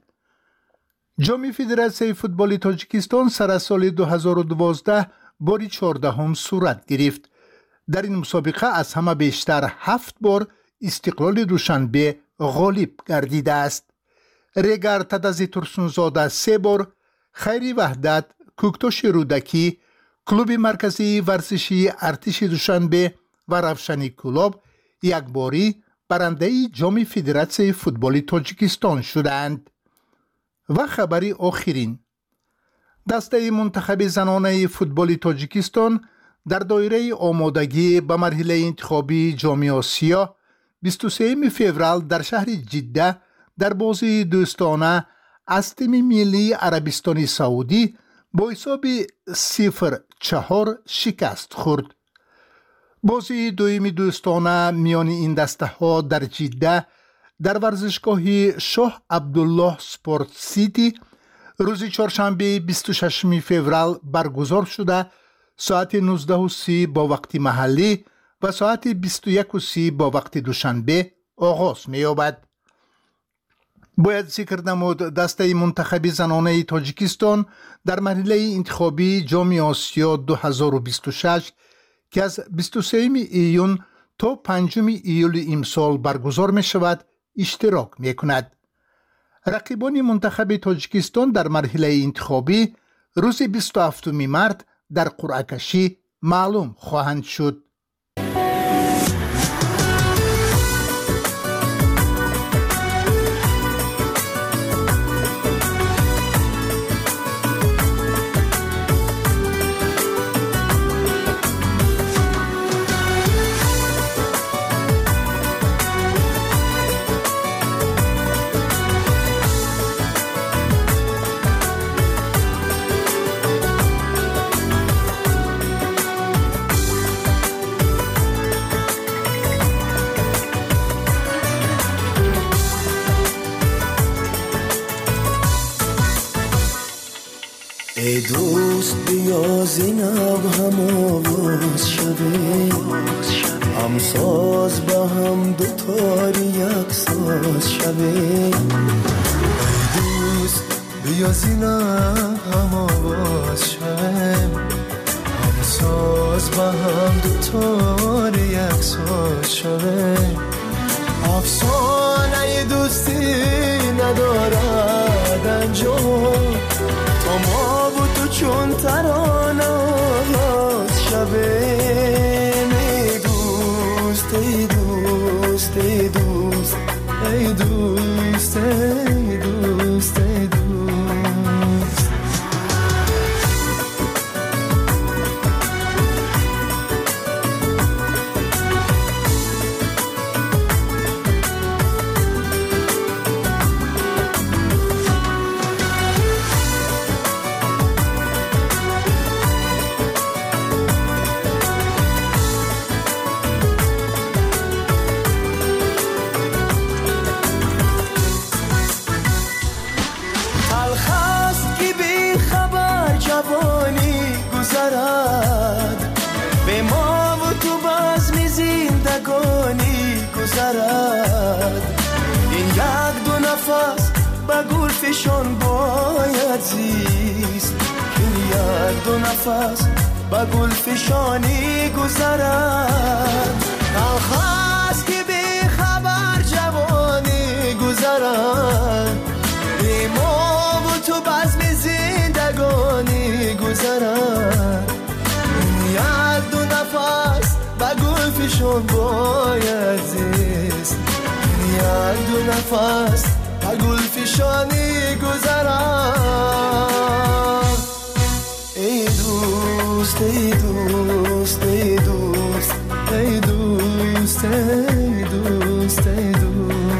جام فدراسیون فوتبال تاجیکستان سر سال دو هزار و دوازده باری چهاردهم صورت گرفت. در این مسابقه از همه بیشتر هفت بار استقلال دوشنبه غالب گردیده است. ریگر تدزی ترسونزاده سه بار، خیری وحدت، کوکتاش رودکی، کلوب مرکزی ورزشی ارتش دوشنبه و روشنی کلوب یک باری برنده جام فدراسیون فوتبال تاجیکستان شدند. و خبری آخرین، دسته منتخب زنانه فوتبال تاجیکستان در دایره آمادگی به مرحله انتخابی جام آسیا بیست و سوم فوریه در شهر جده در بازی دوستانه از تیم ملی عربستان سعودی با حساب صفر چهار شکست خورد. بازی دوم دوستانه میان این دسته ها در جده در ورزشگاه شاه عبدالله سپورت سیتی روز چهارشنبه بیست و ششم فوریه برگزار شده ساعت نوزده و سی با وقت محلی و ساعت بیست و یک و سی با وقت دوشنبه آغاز می یابد. باید ذکر نمود دسته منتخب زنانه تاجیکستان در مرحله انتخابی جام آسیا دو هزار و بیست و شش که از بیست و سوم ایون تا پنجم ایول امسال برگزار می شود اشتراک می کند. رقیبان منتخب تاجیکستان در مرحله انتخابی روز بیست و هفتم مارس در قرعه کشی معلوم خواهند شد. ای دوست بیا زینب هم آواز شده هم ساز با هم دوتاری یک ساز شده. ای دوست بیا زینب هم آواز شده هم همساز با هم دوتار یک ساز شوه افسانه دوستی ندارد انجام تا ما و تو چون ترانه آغاز شوه ای دوست ای دوست ای دوست ای دوست ای دوست ای دوست به ما و تو بزم زندگانی گذرد این یک دو نفس با گل فشان باید زیست این یک دو نفس با گل فشانی گذرد الخاست که بی خبر جوانی گذرد به ما و تو بزم زندگانی گذرد یک دو نفس با گل فشان باید زیست یک دو نفس با گل فشانی گذرم ای دوست ای دوست ای دوست ای دوست ای دوست ای دوست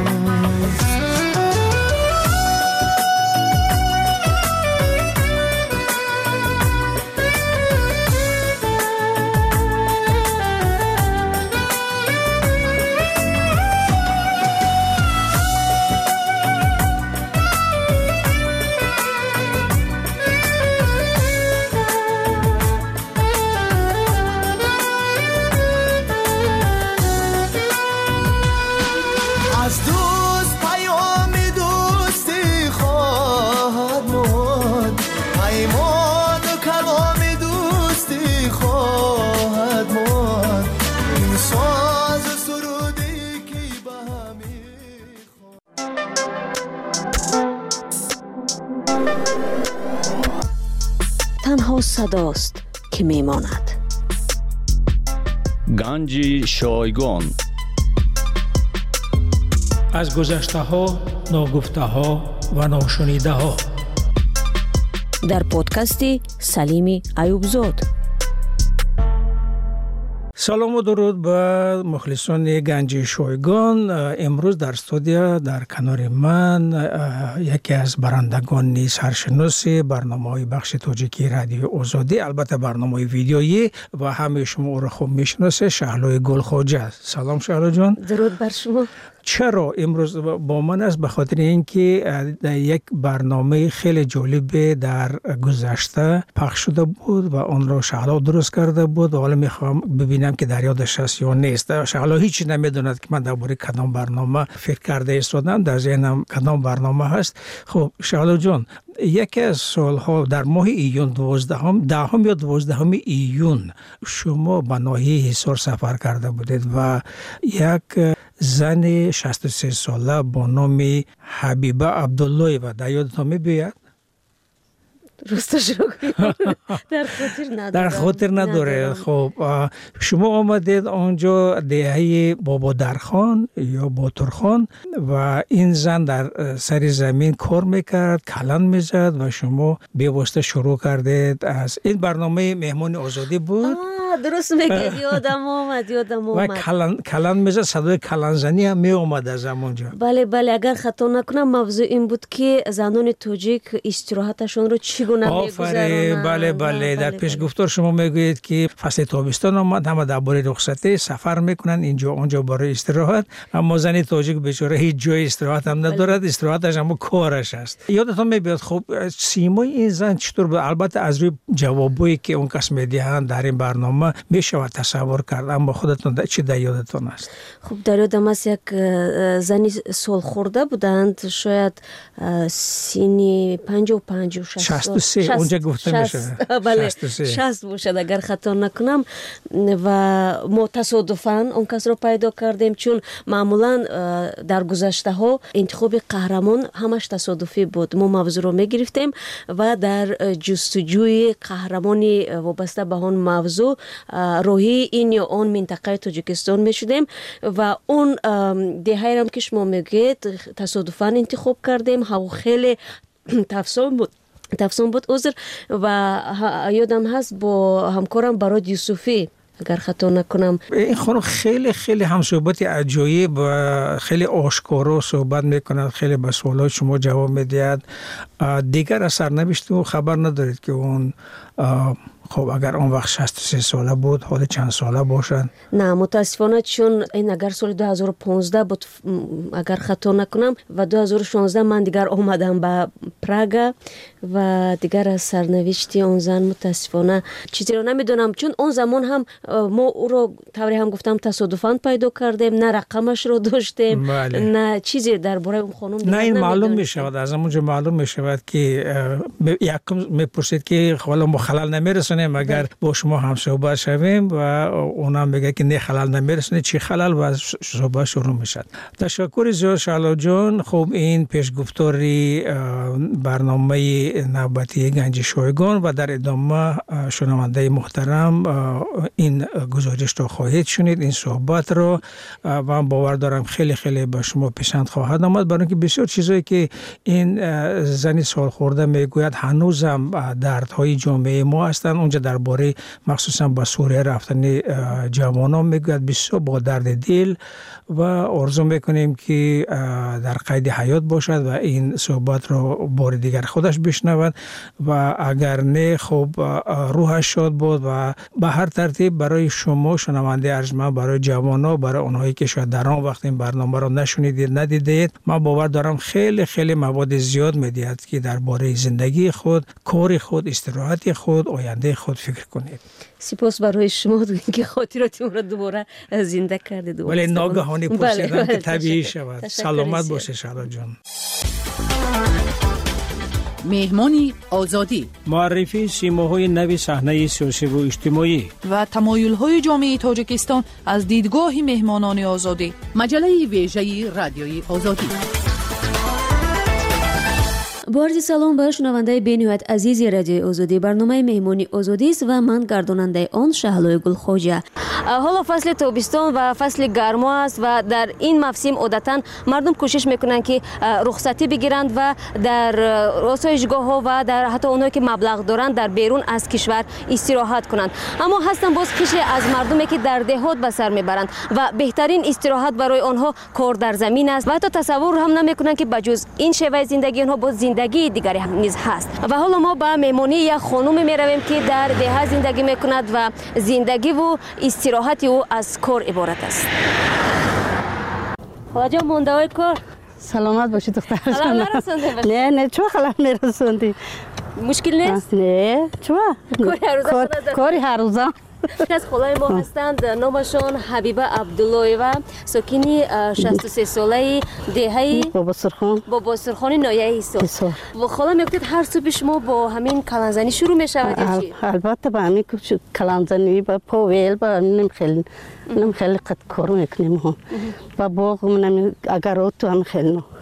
تنها صداست که میماند. گنج شایگان از گذشته ها، ناگفته ها و ناشنیده ها در پادکستی سلیم ایوبزاد. سلام و درود به مخلصان گنج شایگان. امروز در استودیو در کنار من یکی از برندگان سرشناس برنامه‌های بخش تاجیکی رادیو آزادی، البته برنامه ویدیویی و همه شما او را خوب میشناسه، شهلا گلخواجه. سلام شهلا جان. درود بر شما. چرا امروز با من است؟ به خاطر اینکه در یک برنامه خیلی جالب در گذشته پخش شده بود و آن را شهلا درست کرده بود و حالا میخوام ببینم که در یادش هست یا نیست. شهلا هیچ نمیدوند که من درباره کدام برنامه فکر کرده ایستادم، در ذهنم کدام برنامه هست. خب شهلا جان، یکی از سالها در ماه ایون دوازدهم دهم یا دوازدهم ایون شما به ناحیه حصار سفر کرده بودید و یک زن شصت و سه ساله با نام حبیبه عبدالله و در یادتان می‌بیاد؟ راستش رو در خاطر نداره. در خاطر نداره. خب شما آمدید آنجا دهه بابا درخان یا باترخان و این زن در سر زمین کار میکرد، کلان میزد و شما به واسطه شروع کردید. از این برنامه مهمان آزادی بود. درست میگید، یادم آمد یادم آمد و کلان کلان میزد، صدای کلان زنی هم می اومد از همونجا. بله بله، اگر خطا نکنم موضوع این بود که زنان تاجیک استراحتشون رو چگونه میگذرونن. بله بله، در پیش گفتار شما میگویید که فصل تابستان آمد، همه درباره رخصتی سفر میکنن اینجا اونجا برای استراحت، اما زن تاجیک بیچاره هیچ جای استراحت هم ندارد، استراحتش هم کارش است. یادتون میاد خب سیمای این زن چطور بود؟ البته از روی جوابایی که اون کس میدهند در این برنامه میشه تصور کرد، اما خودتون چی در یادتون است؟ خب در یادم است یک زنی سال خورده بودند، شاید سینی پنجاه و پنج و شصت سه اونجا گفته میشه. بله شصت باشد اگر خطا نکنم. و ما تصادفاً اون کس رو پیدا کردیم، چون معمولاً در گذشته ها انتخاب قهرمان همش تصادفی بود. ما موضوع رو میگرفتیم و در جستجوی قهرمانی وابسته به اون موضوع روحی این یا اون منطقه تاجیکستان میشدیم و اون دهه هم که شما میگید تصادفاً انتخاب کردیم. هوا خیلی تفصیل بود تفصیل بود عذر. و یادم هست با همکارم براد یوسفی اگر خطا نکنم، این خانم خیلی خیلی هم صحبت عجایب و خیلی آشکارا صحبت میکند، خیلی به سوالات شما جواب میدهد. دیگر از سرنوشت او خبر ندارید که اون خب اگر اون وقت شصت و سه ساله بود حالا چند ساله باشد؟ نه متاسفانه، چون این اگر سال دو هزار و پانزده بود اگر خطا نکنم و دو هزار و شانزده من دیگر آمدم به پراگ و دیگر از سرنوشت اون زن متاسفانه چیزی رو نمیدونم، چون اون زمان هم ما او رو طوری هم گفتم تصادفاً پیدا کردیم، نه رقمش رو داشتیم بله. نه چیزی درباره اون خانم نه این معلوم می شود، از همونجا معلوم می شود که یکم میپرسید که حالا ما خلل نمیرسونیم اگر با شما هم صحبت شویم و اونا میگه که نه خلل نمیرسونه، چی خلل و صحبت شروع میشد. تشکر زیاد شعلا جان. خب این پیشگفتاری برنامه نوبتی گنج شایگان و در ادامه شنونده محترم این گزارش رو خواهید شنید، این صحبت رو و من باور دارم خیلی خیلی به شما پسند خواهد آمد، برای اینکه بسیار چیزایی که این زنی سال خورده میگوید هنوزم دردهای جامعه ما هستند. اونجا درباره مخصوصا با سوریه رفتن جوانان میگوید بسیار با درد دل و آرزو میکنیم که در قید حیات باشد و این صحبت رو بار دیگر خودش بشنود و اگر نه خب روحش شاد بود و به هر ترتیب برای شما شنونده ارجمند، برای جوانان، برای اونهایی که شاید در آن وقت این برنامه رو نشنیدید ندیدید، من باور دارم خیلی خیلی مواد زیاد میدهد که درباره زندگی خود، کار خود، استراحت خود، آینده خود فکر کنید. سپاس برای شما که خاطرات اون رو دوباره زنده کردید. ولی ناگهانی پرسیدن که طبیعی شود. سلامت باشه شعلا جان. مهمانی آزادی، معرفی سیماهای نوی صحنه سیاسی و اجتماعی و تمایل‌های جامعه تاجیکستان از دیدگاه مهمانان آزادی. مجله ویژه رادیوی آزادی. با عرض سلام به شنونده بین‌نهایت عزیز رادیوی آزادی. برنامه مهمانی آزادی است و من گرداننده آن شهلای گلخواجه. حالا فصل تابستان و فصل گرما است و در این موسم عادتاً مردم کوشش میکنند که رخصتی بگیرند و در آسایشگاه‌ها و در حتی اونایی که مبلغ دارند در بیرون از کشور استراحت کنند. اما هستن باز قشری از مردمی که در دهات به سر میبرند و بهترین استراحت برای آنها کار در زمین است و حتی تصور هم نمیکنند که بجز این شیوه زندگی آنها باز زندگی دیگری هم نیز هست. و حالا ما به مهمانی یک خانم میرویم که در ده زندگی میکند و زندگی و استراحت او از کار عبارت است. خواجه مونده‌های کار سلامت باشی دختر جان. خلال نرسونده باشی؟ نه نه چه خلال میرسوندی؟ مشکل نیست؟ نه چه؟ کاری هر روزه از خالای ما هستند، نامشان حبیبه عبداللهیوه، ساکنی شصت و سه ساله دهه بابا سرخان بابا سرخان نایه ایسا. و خالا میگفتید هر صبح شما با همین کلانزنی شروع میشود یا چی؟ البته با همین کلانزنی با پاویل با همین خیلی نم خیلی قد کار میکنیم هم با باغ منم اگر تو هم خیلی نه.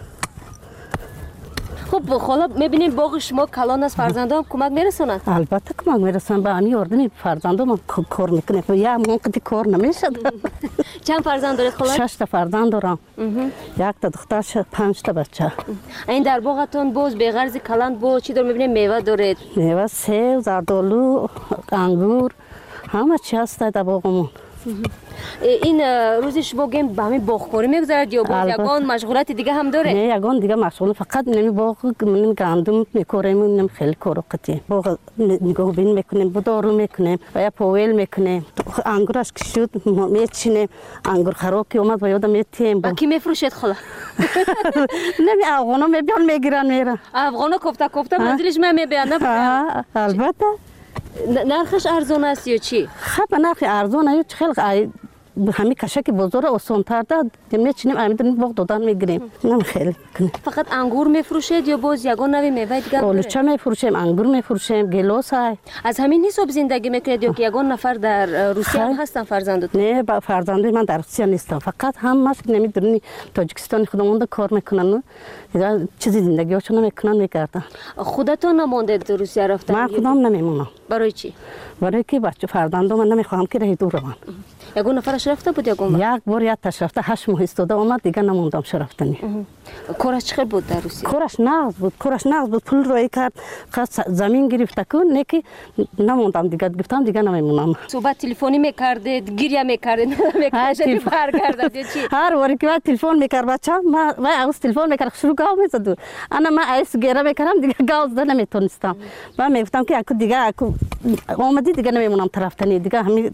خب خالا میبینیم باغ شما کلان از فرزندان کمک میرسونند؟ البته کمک میرسونند، با همین اردنی فرزندان کار میکنه یا من قدی کار نمیشد. چند فرزند دارید خالا؟ شش تا فرزند دارم، یک تا دختر، پنج تا بچه. این در باغتون باز به غرض کلان با چی دار میبینیم؟ میوه دارید؟ میوه سیب، زردآلو، انگور، همه چی هست در باغمون. این روزی شما گیم به همین باغکاری میگذارد یا باز یگان مشغولات دیگه هم داره؟ نه یگان دیگه مشغول، فقط نمی باغ من گندم میکاریم، نمی خیلی کارو قطعی باغ نگاه بین میکنیم، بدارو میکنیم و یا پاویل میکنیم، انگورش که شد میچینیم، انگور خراب که اومد و یادم میتیم. با کی میفروشید خلا؟ نمی افغانا میبیان میگیرن میرن. افغانا کوفته کوفته منزلش من میبیان نه؟ البته. نرخش ارزان است یا چی؟ خب نرخ ارزان است، خیلی همین کشک بزرگ آسان‌تر داد میچینیم همین باغ دادن میگیریم نم خیلی فقط انگور میفروشید یا باز یگان نوی میوه دیگه آلوچه میفروشیم انگور میفروشیم گیلاس های از همین حساب زندگی میکنید یا که یگان نفر در روسیه هم هستن فرزندت نه با فرزندی من در روسیه نیستم فقط همش نمیدونی تاجیکستان خودمون کار میکنن دیگه چیزی زندگیشون نمیکنن میکردن خودتون نموندید روسیه رفتن من خودم نمیمونم برای چی برای که بچه فرزندم من نمیخوام که راه دور روم یگان نفرش رفته بود یگان یک بار یک تاش رفته هشت ماه استاده اومد دیگه نموندم شرفتنی کارش چقدر بود در روسیه کارش نغز بود کارش نغز بود پول روی کرد خواست زمین گرفته کن نکی نموندم دیگه گفتم دیگه نمیمونم صحبت تلفنی میکردید گریه میکردید نمیکردید برگردید چی هر وقتی که تلفن میکرد بچه ما ما از تلفن میکرد شروع گاو میزد انا ما ایس گیره میکردم دیگه گاو زدن نمیتونستم من میگفتم که اكو دیگه اكو اومدی دیگه نمیمونم طرفتنی دیگه همین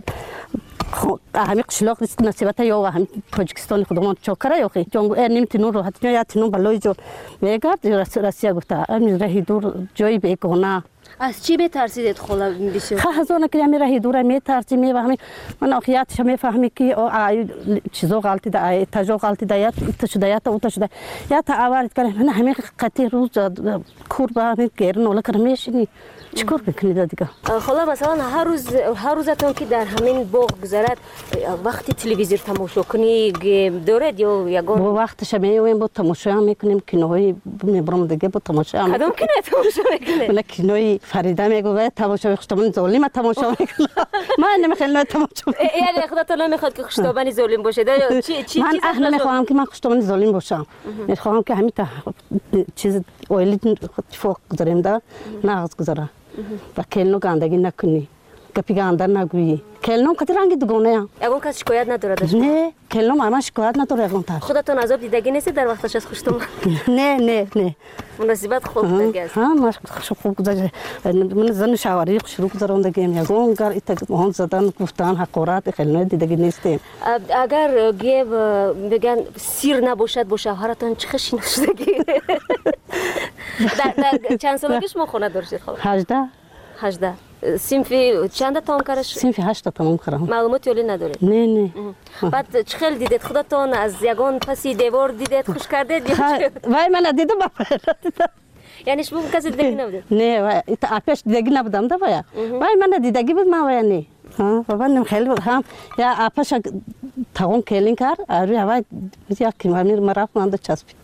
همین قشلاق است نصیبت یا همین تاجیکستان خودمون چوکره یا خی جنگو نمیتونن راحت یا تنون بالای جو میگرد راسیا گفته امروز راهی دور جایی بگونا از چی بترسیدید خلا بسیار خب از اون که می راهی دور میترسیم میفهمی من آخیاتش میفهمی که چیزا غلطی ده تجا غلطی ده یا تشده یا تو تشده یا تا آورد کنه من همین قطعی روز کور با همین گرن ولی کرمیشی چیکار بکنید دیگه خلا مثلا هر روز هر روزتون که در همین باغ گذرد وقتی تلویزیون تماشا کنی دارید یا یگان با وقتش میویم با تماشا میکنیم کینوی میبرم دیگه با تماشا کدوم کینو تماشا میکنید من کینوی فریده میگه تماشا خشتابانی ظالم تماشا میکنه من نمیخوام تماشا یعنی خودتون نمیخواد که خشتابانی ظالم باشه چی چی من اهل نمیخوام که من خشتابانی ظالم باشم میخوام که همین چیز اولی فوق گذاریم ده نغز گذاره و کلنو گندگی نکنی گپی گنده نگویی کلنو کتی رنگی دوگانه ام یگان کس شکایت نداره داشت نه کلنو من شکایت نداره یگان تر خودتون عذاب دیدگی نیست در وقتش از خوشتون نه نه نه مناسبت خوب دیگه است ها من خوب گذاشت من زن شواری شروع کردم دیگه یگان گر ایت مهان زدن گفتن حقارت کلنو دیدگی نیستیم اگر گیب بگن سیر نباشد با شوهرتون چه خشی نشدگی در چند سالگی شما خونه داشتید خب هجده هجده سینفی چند تام کارش سینفی هشت تمام کردم معلوماتی ولی ندارید نه نه بعد چه خیلی دیدید خودتون از یگان پسی دیوار دیدید خوش کردید وای من دیدم یعنی شما کسی دیدگی نبودید نه وای آپش دیدگی نبودم ده وای وای من دیدگی بود ما وای نه ها بابا نم خیلی هم یا آپش تاون کلین کار آره وای یا کی مامیر مرا من ده چسبید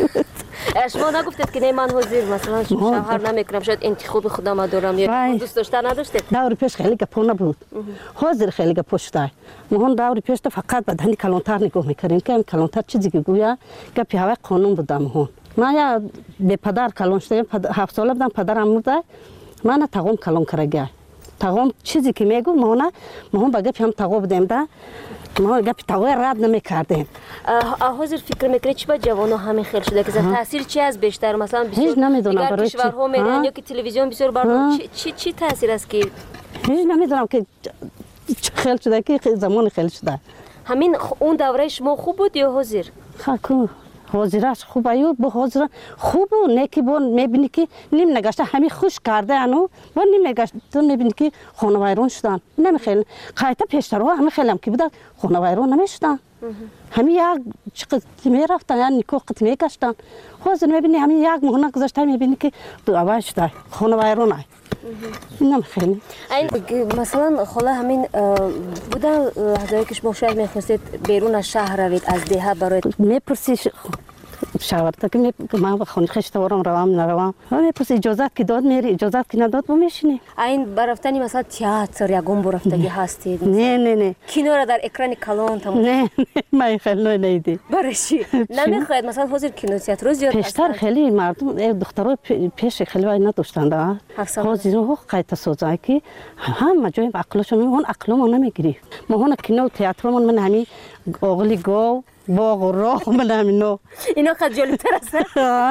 شما نگفتید که نه من حاضر مثلا شوهر نمیکنم شاید انتخاب خودم دارم یا دوست داشتن نداشتید دور پیش خیلی گپ نبود حاضر خیلی گپ پشتای مهون دور پیش فقط بدنی کلانتر نگاه میکردیم که کلانتر چیزی که گویا گپ هوا قانون بودم مهون ما یا به پدر کلان شدم هفت ساله بودم پدرم مرده من تاقم کلان کرده تاقم چیزی که میگو مهونه مهون با گپ هم تاقو بودیم ده ما گپ تاقو رد نمیکردیم حاضر فکر میکنید چی با جوانا همین خیلی شده که تاثیر چی از بیشتر مثلا هیچ نمیدونم برای چی کشورها میرن یا که تلویزیون بسیار بردم چی چی تاثیر است که هیچ نمیدونم که خیلی شده که زمان خیلی شده همین اون دوره شما خوب بود یا حاضر خاکو حاضرش خوب ایو با حاضر خوب و نکی بون میبینی که نیم نگشته همین خوش کرده انو و نیم نگشته تو میبینی که خانه ویران شدن نمیخیل خیلی پیشتر ها همه خیلی هم که بودن خانه ویران نمیشدن همین یک چقدر میرفتن یا نیکو قط میگشتن حاضر میبینی همین یک مهنه گذاشته میبینی که دو اول شده خانه ویران های نم خیلی این مثلا خلا همین بودن لحظه‌ای که شما شاید میخواستید بیرون از شهر روید از دهه برای میپرسی شاورتا که من خونه خشتوارم روام نروام میپرسی اجازت که داد میری اجازت که نداد با میشینی این برفتنی مثلا تئاتر یا گم برفتگی هستید نه نه نه کینو را در اکران کلان تماشا نه من خیلی نیدی برای چی نمیخواید مثلا حاضر کینو تئاتر زیاد پیشتر خیلی مردم دخترها پیش خیلی وای نداشتند حاضر رو قایت سوزای که هم جای عقلشون اون عقلمون نمیگیری ما هون کینو تئاترمون من همین اوغلی گو باغ و راه من همینو اینا خیلی جالب‌تر است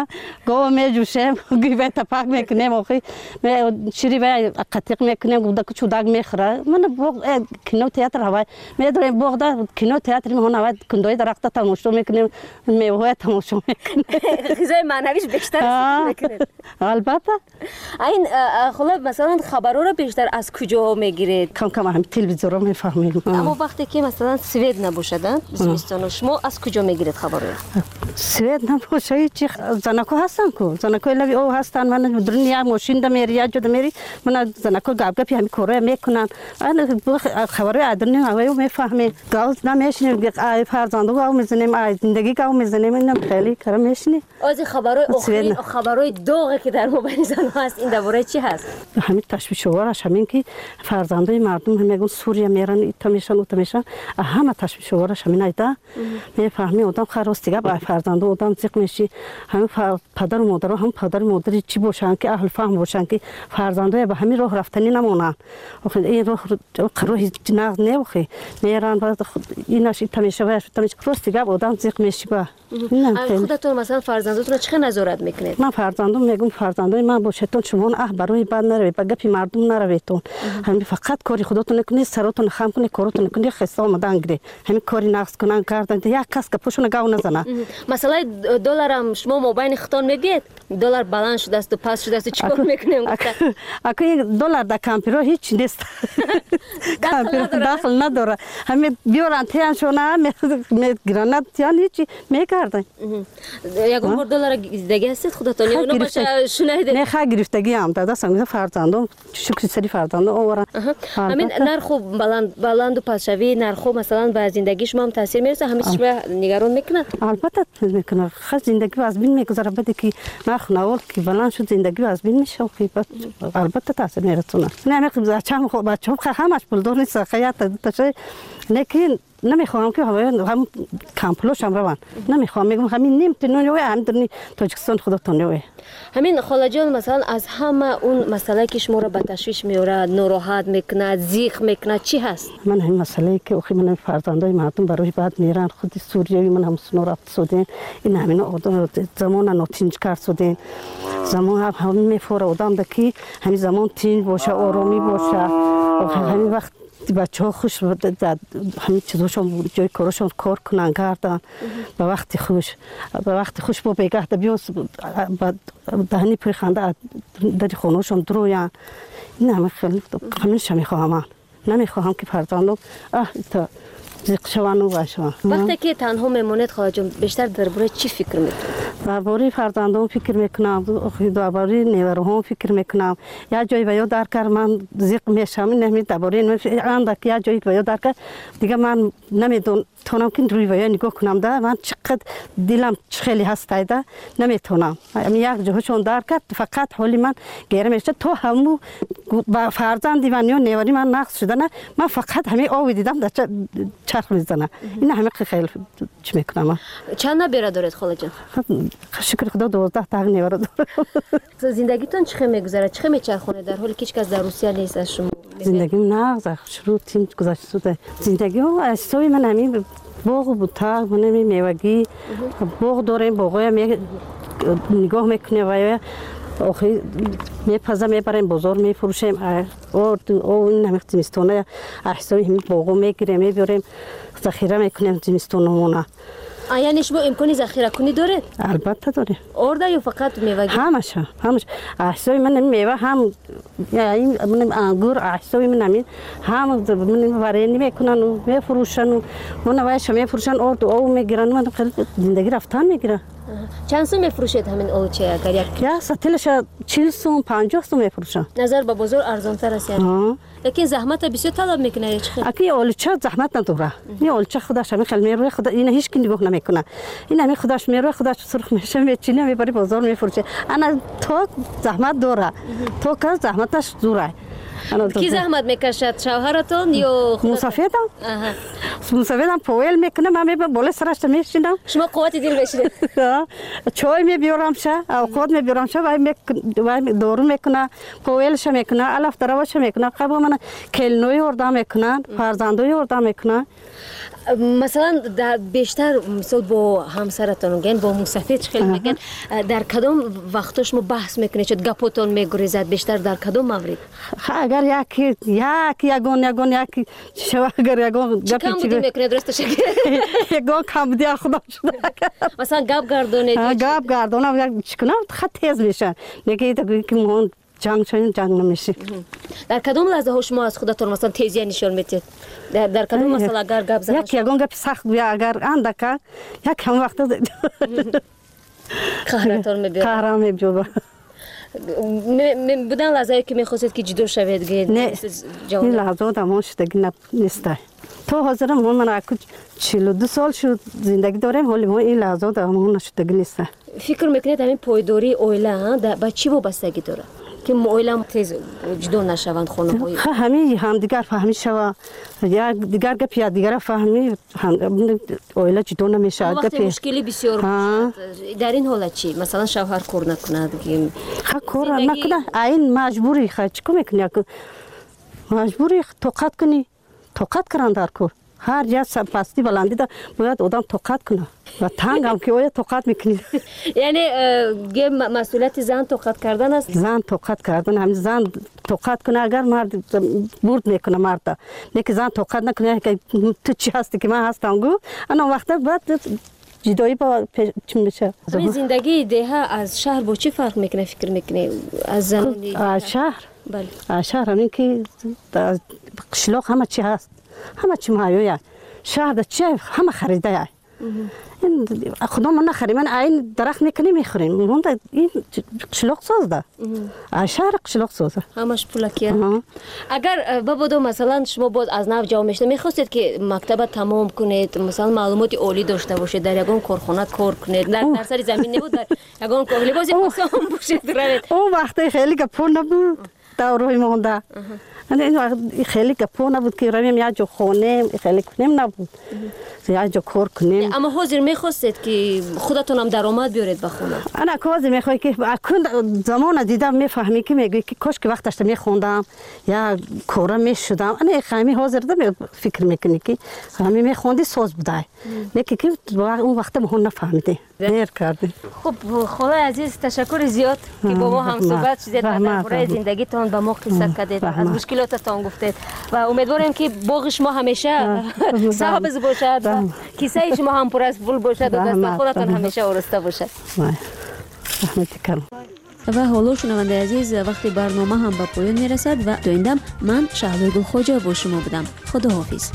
گاو میجوشیم گیبه تپاک میکنیم آخی شیری به قطیق میکنیم گودک چودک میخوره من بوق کینو تئاتر هوای میداریم بوق دا کینو تئاتر میهون هوای کندوی درخت تماشا میکنیم میوه تماشا میکنیم غذای معنویش بیشتر میکنیم البته این خلا مثلا خبرها رو بیشتر از کجا میگیرید کم کم هم تلویزیون رو میفهمیم اما وقتی که مثلا سوید نباشدن زمستان شما از کجا میگیرید خبر رو سوید نباشه چی زنکو هستن کو زنکو لبی او هستن من دنیا ماشین دم میری یا جد میری من زنکو گاب گپی همین کاره میکنن من خبر ادرنی هوای میفهمیم گاز نمیشنیم ای فرزندو گاو میزنیم ای زندگی گاو میزنیم اینم خیلی کار میشنی از خبرهای آخرین خبرهای داغی که در موبایل زن هست این درباره چی هست همین تشویش وارش همین که فرزندای مردم میگن سوریه میرن ایتا میشن اوتا میشن همه تشویش وارش همین ایدا میفهمی آدم خراستیگه با فرزندو آدم زیق میشی همین پدر و مادر هم پدر و مادری چی باشن که اهل فهم باشن که فرزندای به همین راه رفتنی نمونن آخه این راه قروه ناز نه آخه میرن بعد ایناش ایتا میشه و ایتا میشه راستیگه آدم زیق میشی با خودتون مثلا فرزندتون چه نظارت میکنید من فرزندم میگم فرزندای من باشتون شما اه برای بد نروید با گپی مردم نرویدتون همین فقط کاری خودتون نکنید سرتون خم کنید کارتون کنید خسته آمدن گیری همین کاری نقص کنن کردن یک کس که پوشون گاو نزنه مثلا دلار هم شما موبایل خطان میگید دلار بلند شده است و پس شده است چیکار میکنیم اگه یک دلار در کامپیوتر هیچ نیست کامپیوتر داخل نداره همین بیارن تیان شونه میگیرن تیان هیچی میکردن یک عمر دلار دیگه هستید خودتون یا اونو باشه شنیده نه خا گرفتگی هم داده سنگ فرزندم شکر سری فرزندم اورا همین نرخ بلند بلند و پاسشوی نرخ مثلا به زندگی شما هم تاثیر میرسه همین شما نگران میکنه البته میکنه خاص زندگی از بین میگذره بده که نرخ نوال که بلند شد زندگی از بین میشه البته تاثیر میرسونه نه میگم بچه‌م خب بچه‌م همش پول دور نیست خیاط تشه لیکن نمیخوام که هم کامپلوش هم روان نمیخوام میگم همین نیم تنونی و هم درنی تاجیکستان خودتون نوی همین خاله جان مثلا از همه اون مسئله که شما رو به تشویش میاره ناراحت میکنه زیق میکنه چی هست من همین مسئله که اخی من فرزندای مردم برای بعد میرن خود سوریوی من هم سنو رفت سودین این همین آدم زمان ناتینج کرد سودین زمان هم همین میفوره آدم دکی همین زمان تینج باشه آرامی باشه همین وقت بچه ها خوش همین چیزاشون جای کارشون کار کنن کردن به وقت خوش به وقت خوش با بگه بیاس دهنی پریخنده در خونهشون درویان این همه خیلی همینش میخواهم نمیخواهم که فرزندم اه تا زیق شوان و باشم وقتی که تنها میمونید خواهد جان بیشتر درباره چی فکر میکنید؟ درباره فرزندم فکر میکنم درباره نیروهم فکر میکنم یا جایی و یا در کار من زیق میشم نمی درباره اندک یا جایی و یا در کار دیگه من نمیدونم تونم که روی و یا نگاه کنم ده من چقدر دلم خیلی هست ده نمیتونم یک جهشون در کرد فقط حالی من گیره میشه تو همو با فرزندی و نیوری من نقص شده نه من فقط همین آوی دیدم در چرخ میزنه این همه خیلی چی میکنم چند نبیره دارید خاله جان؟ شکر خدا دوازده تا نیوره داره زندگیتون چخه میگذره چخه میچرخونه در حالی که هیچ کس در روسیه نیست از شما زندگیم نه شروع تیم گذشته شده زندگی ها اصلی من همین باغ بود تا من میوگی باغ داریم باغای می نگاه میکنه و آخری میپزه میبریم بازار میفروشیم اور او این همه زمستونه احسایی همین باغو میگیریم میبریم ذخیره میکنیم زمستونمونه یعنی شما امکانی ذخیره کنی داره؟ البته داره. ارده یا فقط میوه؟ همشه همش. احسای من میوه هم یعنی من انگور احسای من همین هم من وارینی میکنن و میفروشن و من وایش میفروشن ارد او میگیرن من خیلی زندگی رفتن میگیره. چند سو میفروشید همین اولچه اگر یک؟ یا سطلش چهل سو پنجاه سو میفروشن. نظر به بازار ارزان تر است یعنی. لیکن زحمت بسیار طلب میکنه چه خیلی؟ اکی اولچه زحمت نداره. این اولچه خودش همین خیلی میروه خدا این هیچ کی نگاه نمیکنه. این همین خودش میروه خودش سرخ میشه میچینه میبری بازار میفروشه. انا تو زحمت داره. تو که زحمتش دوره. کی زحمت میکشد شوهرتون یا مسافرتون؟ مسافرتون پویل میکنه من میبرم بالا سرش میشینم. شما قوت دل بشید. چای میبیارم شه، اوقات میبیارم شه و می دورو میکنه، پویلش میکنه، الف دروش میکنه. قبل من کلنوی وردا میکنن، فرزندوی وردا میکنن. مثلا در بیشتر مثلا با همسرتون میگن با موسفید خیلی میگن در کدام وقتش ما بحث میکنید چه گپاتون میگریزد بیشتر در کدام مورد اگر یکی یک یگون یگون یکی شو اگر یگون گپ کم بودی میکنید درستش یگون کم بودی خدا شده مثلا گپ گردونید گپ گردونم چیکار خیلی تیز میشن میگه که مون جنگ چون جنگ نمیشه. در کدام لحظه ها شما از خودتون مثلا تیزی نشون میدید؟ در در کدام مثلا اگر گپ زدن؟ یک یگان گپ سخت بیا اگر اندکه یک هم وقت قهرتون میبینید. قهرم میبینید. بودن لحظه‌ای که میخواستید که جدا شوید گید؟ نه. این لحظه دامون شدگی نیست. تو حاضرم من من اکو چهل و دو سال شد زندگی دارم ولی من این لحظه دامون شدگی نیست. فکر میکنید همین پایداری اویلا با چی وابستگی داره؟ که اویلا تیز جدا نشوند خونه های همین هم دیگر فهمی شوا یا دیگر گپ یا دیگر فهمی اویلا جدا نمیشه. وقتی مشکلی بسیار در این حالت چی؟ مثلا شوهر کار نکند که خا کار نکنه این مجبوری خا چیکار میکنی؟ مجبوری طاقت کنی طاقت کردن در کار هر جا پستی بلندی دا باید آدم طاقت کنه و تنگ هم که باید طاقت میکنی. یعنی مسئولیت زن طاقت کردن است؟ زن طاقت کردن همین زن طاقت کنه اگر مرد برد میکنه مرد لیکن زن طاقت نکنه که تو چی هستی که من هستم گو انا وقتا بعد جدایی با چی میشه. همین زندگی دیها از شهر با چی فرق میکنه فکر میکنی از زنانی؟ از شهر؟ بله. از شهر همین که قشلاق همه چی هست همه چی مایویه شهر ده چی همه خریده این خدا من نخریم من این درخت میکنی میخوریم من این قشلاق ساز ده شهر قشلاق سازه همش پولکیه. اگر بابدو مثلا شما باز از نو جا میشته میخواستید که مکتب تمام کنید مثلا معلومات عالی داشته باشید در یگان کارخانه کار کنید در در سر زمین نبود در یگان کار لباس پوشان باشید روید اون وقتی خیلی گپور نبود دورای مونده این وقت خیلی گپور نبود که رویم یا جو خونه خیلی کنیم نبود یا جو کار کنیم. اما حاضر میخواستید که خودتون هم درآمد بیارید به خونه؟ انا حاضر میخوای که زمان دیدم میفهمی که میگی که کاش که وقتش میخوندم یا کارا میشدم انا خیلی حاضر دم فکر میکنی که همین میخوندی ساز بوده لیکن که اون وقت ما نفهمیدی دیر کردی. خب خدای عزیز تشکر زیاد که با ما هم صحبت شدید درباره زندگیتون با ما قصه کردید از مشکلاتتون گفتید و امیدوارم که باغ شما همیشه سبز باشد و کیسه شما هم پر از پول باشد و دست خودتون همیشه آراسته باشد. و حالا شنونده عزیز وقتی برنامه هم به پایان میرسد و تا ایندم من شهلا گلخواجه با شما بودم. خداحافظ.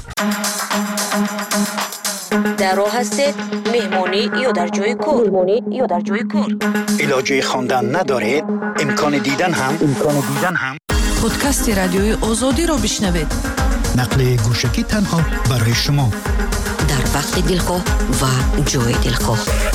در راه هستید مهمانی یا در جای کار مهمانی یا در جای کار علاجه خواندن ندارید امکان دیدن هم امکان دیدن هم پادکست رادیوی آزادی را بشنوید. نقل گوشکی تنها برای شما در وقت دلخواه و جای دلخواه.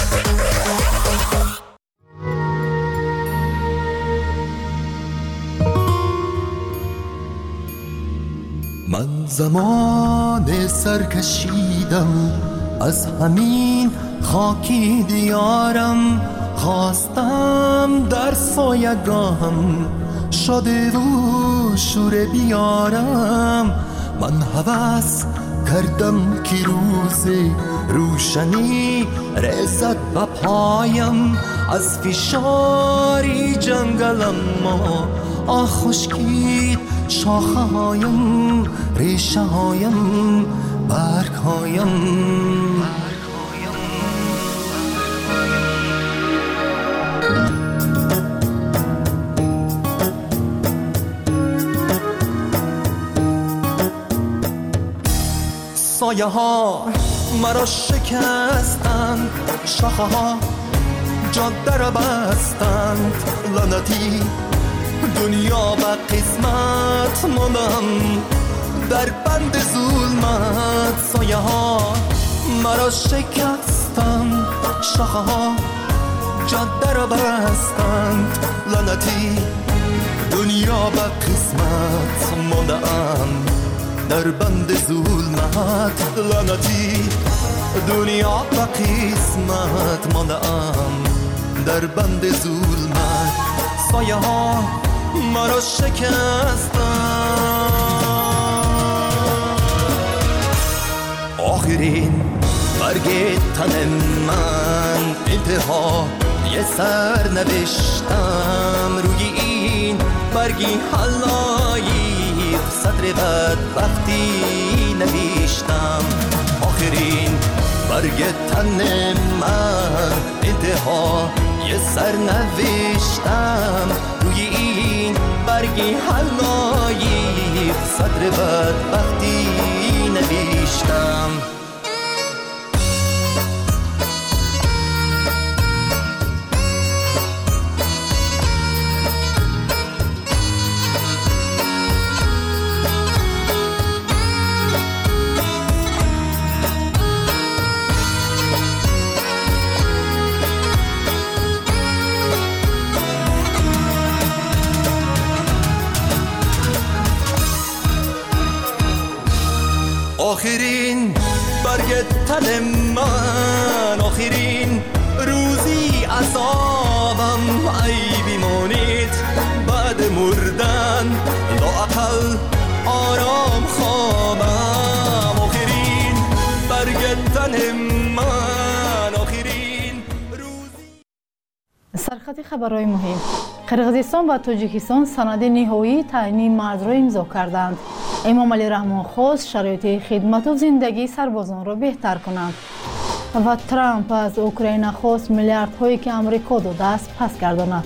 من زمان سرکشیدم از همین خاکی دیارم خواستم در سایگاهم شده و شوره بیارم من هوس کردم که روز روشنی رسد به پایم از فشاری جنگلم ما آه خشکید شاخه هایم ریشه هایم برگ هایم سایه ها مرا شکستند شاخه ها جاده را بستند لعنتی دنیا و قسمت مانم در بند ظلمت سایه ها مرا شکستند شاخه ها جاده را بستند لعنتی دنیا و قسمت مانم در بند ظلمت لعنتی دنیا و قسمت مانم در بند ظلمت سایه ها مرا شکستن آخرین برگ تن من انتها یه سر نوشتم روی این برگی حلایی صدر بدبختی نوشتم آخرین برگ تن من انتها یه سر نوشتم روی این برگی حلایی صدر بدبختی نوشتم آخرین برگ تن من آخرین روزی عذابم ای بیمانید بعد مردن لااقل آرام خوابم آخرین برگ تن من آخرین روزی. سرخط خبرهای مهم. قرغیزستان و تاجیکستان سند نهایی تعیین مرز را امضا کردند. امام علی رحمان خواست شرایط خدمت و زندگی سربازان را بهتر کنند و ترامپ از اوکراین خواست میلیاردهایی که امریکا داده است پس گرداند.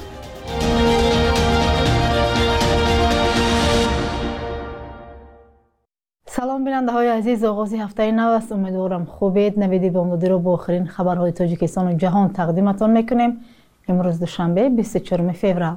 سلام بیننده های عزیز، آغاز هفته نو است. امیدوارم خوبید. نوید بامدادی را با آخرین خبرهای تاجیکستان و جهان تقدیمتان میکنیم. امروز دوشنبه بیست و چهارم فوریه.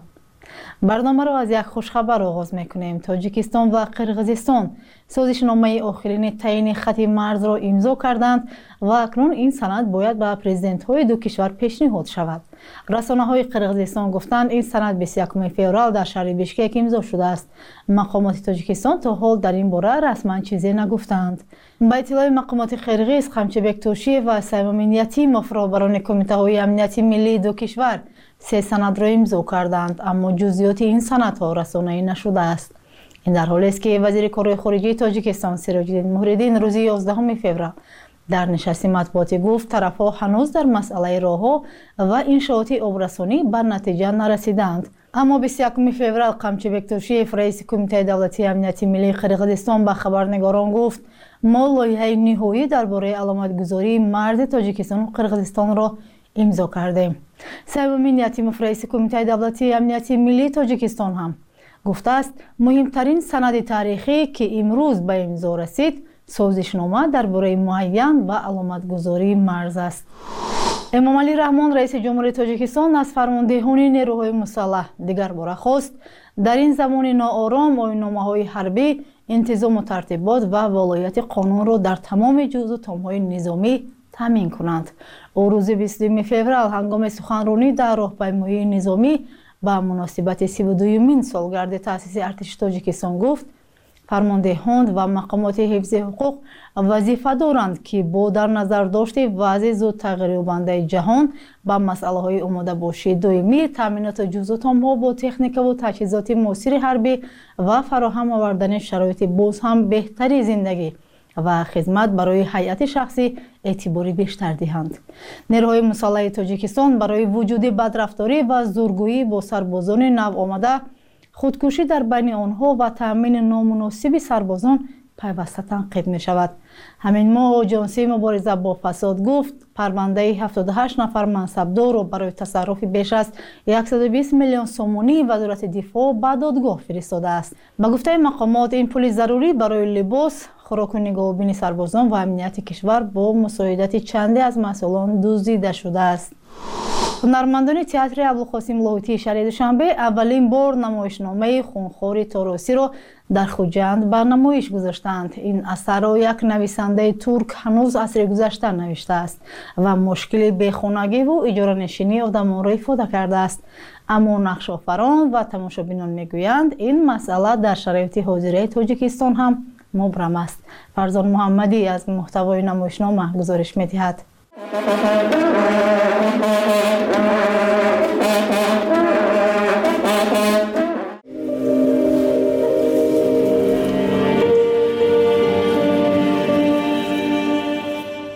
برنامه را از یک خوشخبر آغاز میکنیم. تاجیکستان و قرغیزستان سازشنامه آخرین تعیین خط مرز را امضا کردند و اکنون این سند باید به پرزیدنت های دو کشور پیشنهاد شود. رسانه های قرغیزستان گفتند این سند بیست و یکم فوریه در شهر بیشکک امضا شده است. مقامات تاجیکستان تا حال در این باره رسما چیزی نگفتند. با اطلاع مقامات قرغیز، قمچبک توشیف و سیمامین یتیموف رهبران کمیته های امنیتی ملی دو کشور سه سند را امضا کردند، اما جزئیات این سندها رسانه‌ای نشده است. این در حالی است که وزیر کارهای خارجه تاجیکستان سراج‌الدین موحدین روز یازدهم فوریه در نشست مطبوعاتی گفت طرف‌ها هنوز در مسئله راه‌ها و انشاءات آبرسانی به نتیجه نرسیدند. اما بیست و یکم فوریه قمچبک توشیف رئیس کمیته دولتی امنیتی ملی قرغیزستان به خبرنگاران گفت ما لایحه نهایی درباره علامتگذاری مرز تاجیکستان و قرغیزستان را امضا کردیم. سیمامین یتیموف رئیس کمیته دولتی امنیتی ملی تاجیکستان هم گفته است مهمترین سند تاریخی که امروز به امضا رسید سازشنامه درباره معین و علامتگذاری مرز است. امام علی رحمان رئیس جمهوری تاجیکستان از فرماندهان نیروهای مسلح دیگر باره خواست در این زمان ناآرام آیین‌نامه‌های حربی انتظام و ترتیبات و ولایت قانون را در تمام جزء و تام‌های نظامی تامین کنند. او روز بیست و دو فوریه هنگام سخنرانی در راهپیمایی نظامی با مناسبت سی و دومین سالگرد تأسیس ارتش تاجیکستان گفت فرماندهان و مقامات حفظ حقوق وظیفه دارند که با در نظر داشته وضع زود تغییریابنده جهان با مسئله های آماده باشی دائمی، تامینات جزء و تام‌ها با تکنیک و تجهیزات موثر حربی و فراهم آوردن شرایط باز هم بهتری زندگی و خدمت برای هیئت شخصی اعتباری بیشتر دهند. نیروهای مسلح تاجیکستان برای وجود بدرفتاری و زورگویی با سربازان نو آمده، خودکشی در بین آنها و تأمین نامناسب سربازان پیوسته تنقید می شود. همین ماه آژانسی مبارزه با فساد گفت پرونده هفتاد و هشت نفر منصبدار را برای تصرف بیش از صد و بیست میلیون سومانی وزارت دفاع به دادگاه فرستاده است. به گفته مقامات این پول ضروری برای لباس، خوراک و نگهبانی سربازان و امنیت کشور با مساعدت چندی از مسئولان دزدیده شده است. هنرمندان تئاتر ابوالقاسم لاهوتی شهر دوشنبه اولین بار نمایشنامه خونخوار تاراسی را در خوجند به نمایش گذاشتند. این اثر را یک نویسنده ترک هنوز عصر گذشته نوشته است و مشکل بیخانگی و اجاره نشینی آدمان را افاده کرده است. اما نقش آفران و تماشابینان میگویند این مسئله در شرایط حاضره تاجیکستان هم مبرم است. فرزان محمدی از محتوای نمایشنامه گزارش می‌دهد.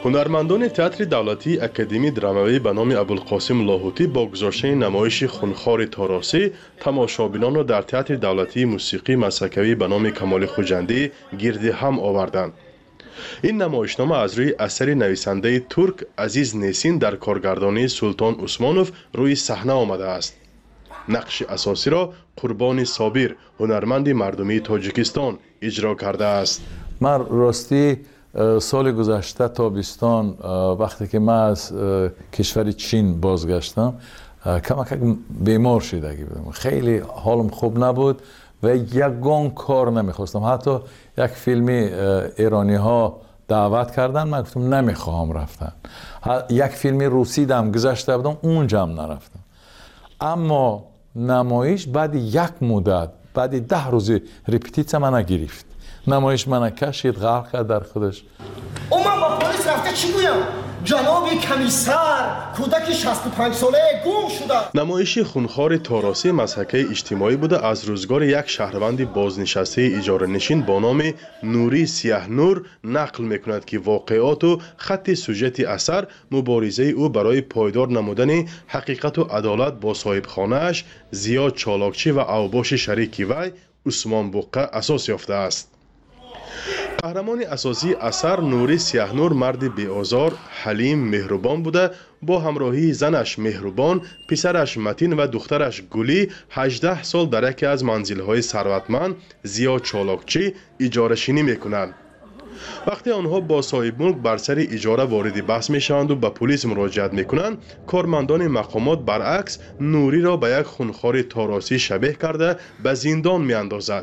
هنرمندان تئاتر دولتی اکادمی درامایی به نام ابوالقاسم لاهوتی با گذاشتن نمایش خونخوار تاراسی تماشابینان را در تئاتر دولتی موسیقی مسکوی به نام کمال خوجندی گرد هم آوردند. این نمایشنامه از روی اثر نویسنده ترک عزیز نیسین در کارگردانی سلطان عثمانوف روی صحنه آمده است. نقش اساسی را قربان صابر هنرمند مردمی تاجیکستان اجرا کرده است. من راستی سال گذشته تابستان وقتی که من از کشور چین بازگشتم کمک بیمار شدگی بودم، خیلی حالم خوب نبود و یگان کار نمیخواستم. حتی یک فیلمی ایرانی ها دعوت کردن، من گفتم نمیخواهم رفتن. یک فیلمی روسی دم گذشته بودم، اونجا هم نرفتم. اما نمایش بعد یک مدت، بعد ده روز ریپتیتسا من گرفت. نمایش من کشید، غرق کرد در خودش. او من با پلیس رفته چی گویم؟ جناب کمیسر کودک شصت و پنج ساله گم شده. نمایش خونخوار تاراسی مسحکه اجتماعی بوده از روزگار یک شهروند بازنشسته اجاره نشین با نام نوری سیاه نور نقل میکند که واقعات و خط سوژت اثر مبارزه او برای پایدار نمودن حقیقت و عدالت با صاحب خانه‌اش زیاد چالاکچی و اوباش شریکی وی عثمان بقه اساس یافته است. قهرمان اساسی اثر نوری سیاهنور مرد بی‌آزار، حلیم، مهربان بوده. با همراهی زنش مهربان، پسرش متین و دخترش گلی هجده سال در یکی از منزل‌های ثروتمند زیاد چالاکچی اجاره شینی می‌کنند. وقتی آنها با صاحب ملک بر سر اجاره وارد بحث می‌شوند و به پلیس مراجعت می‌کنند، کارمندان مقامات برعکس نوری را به یک خونخوار تاراسی شبیه کرده به زندان می‌اندازد.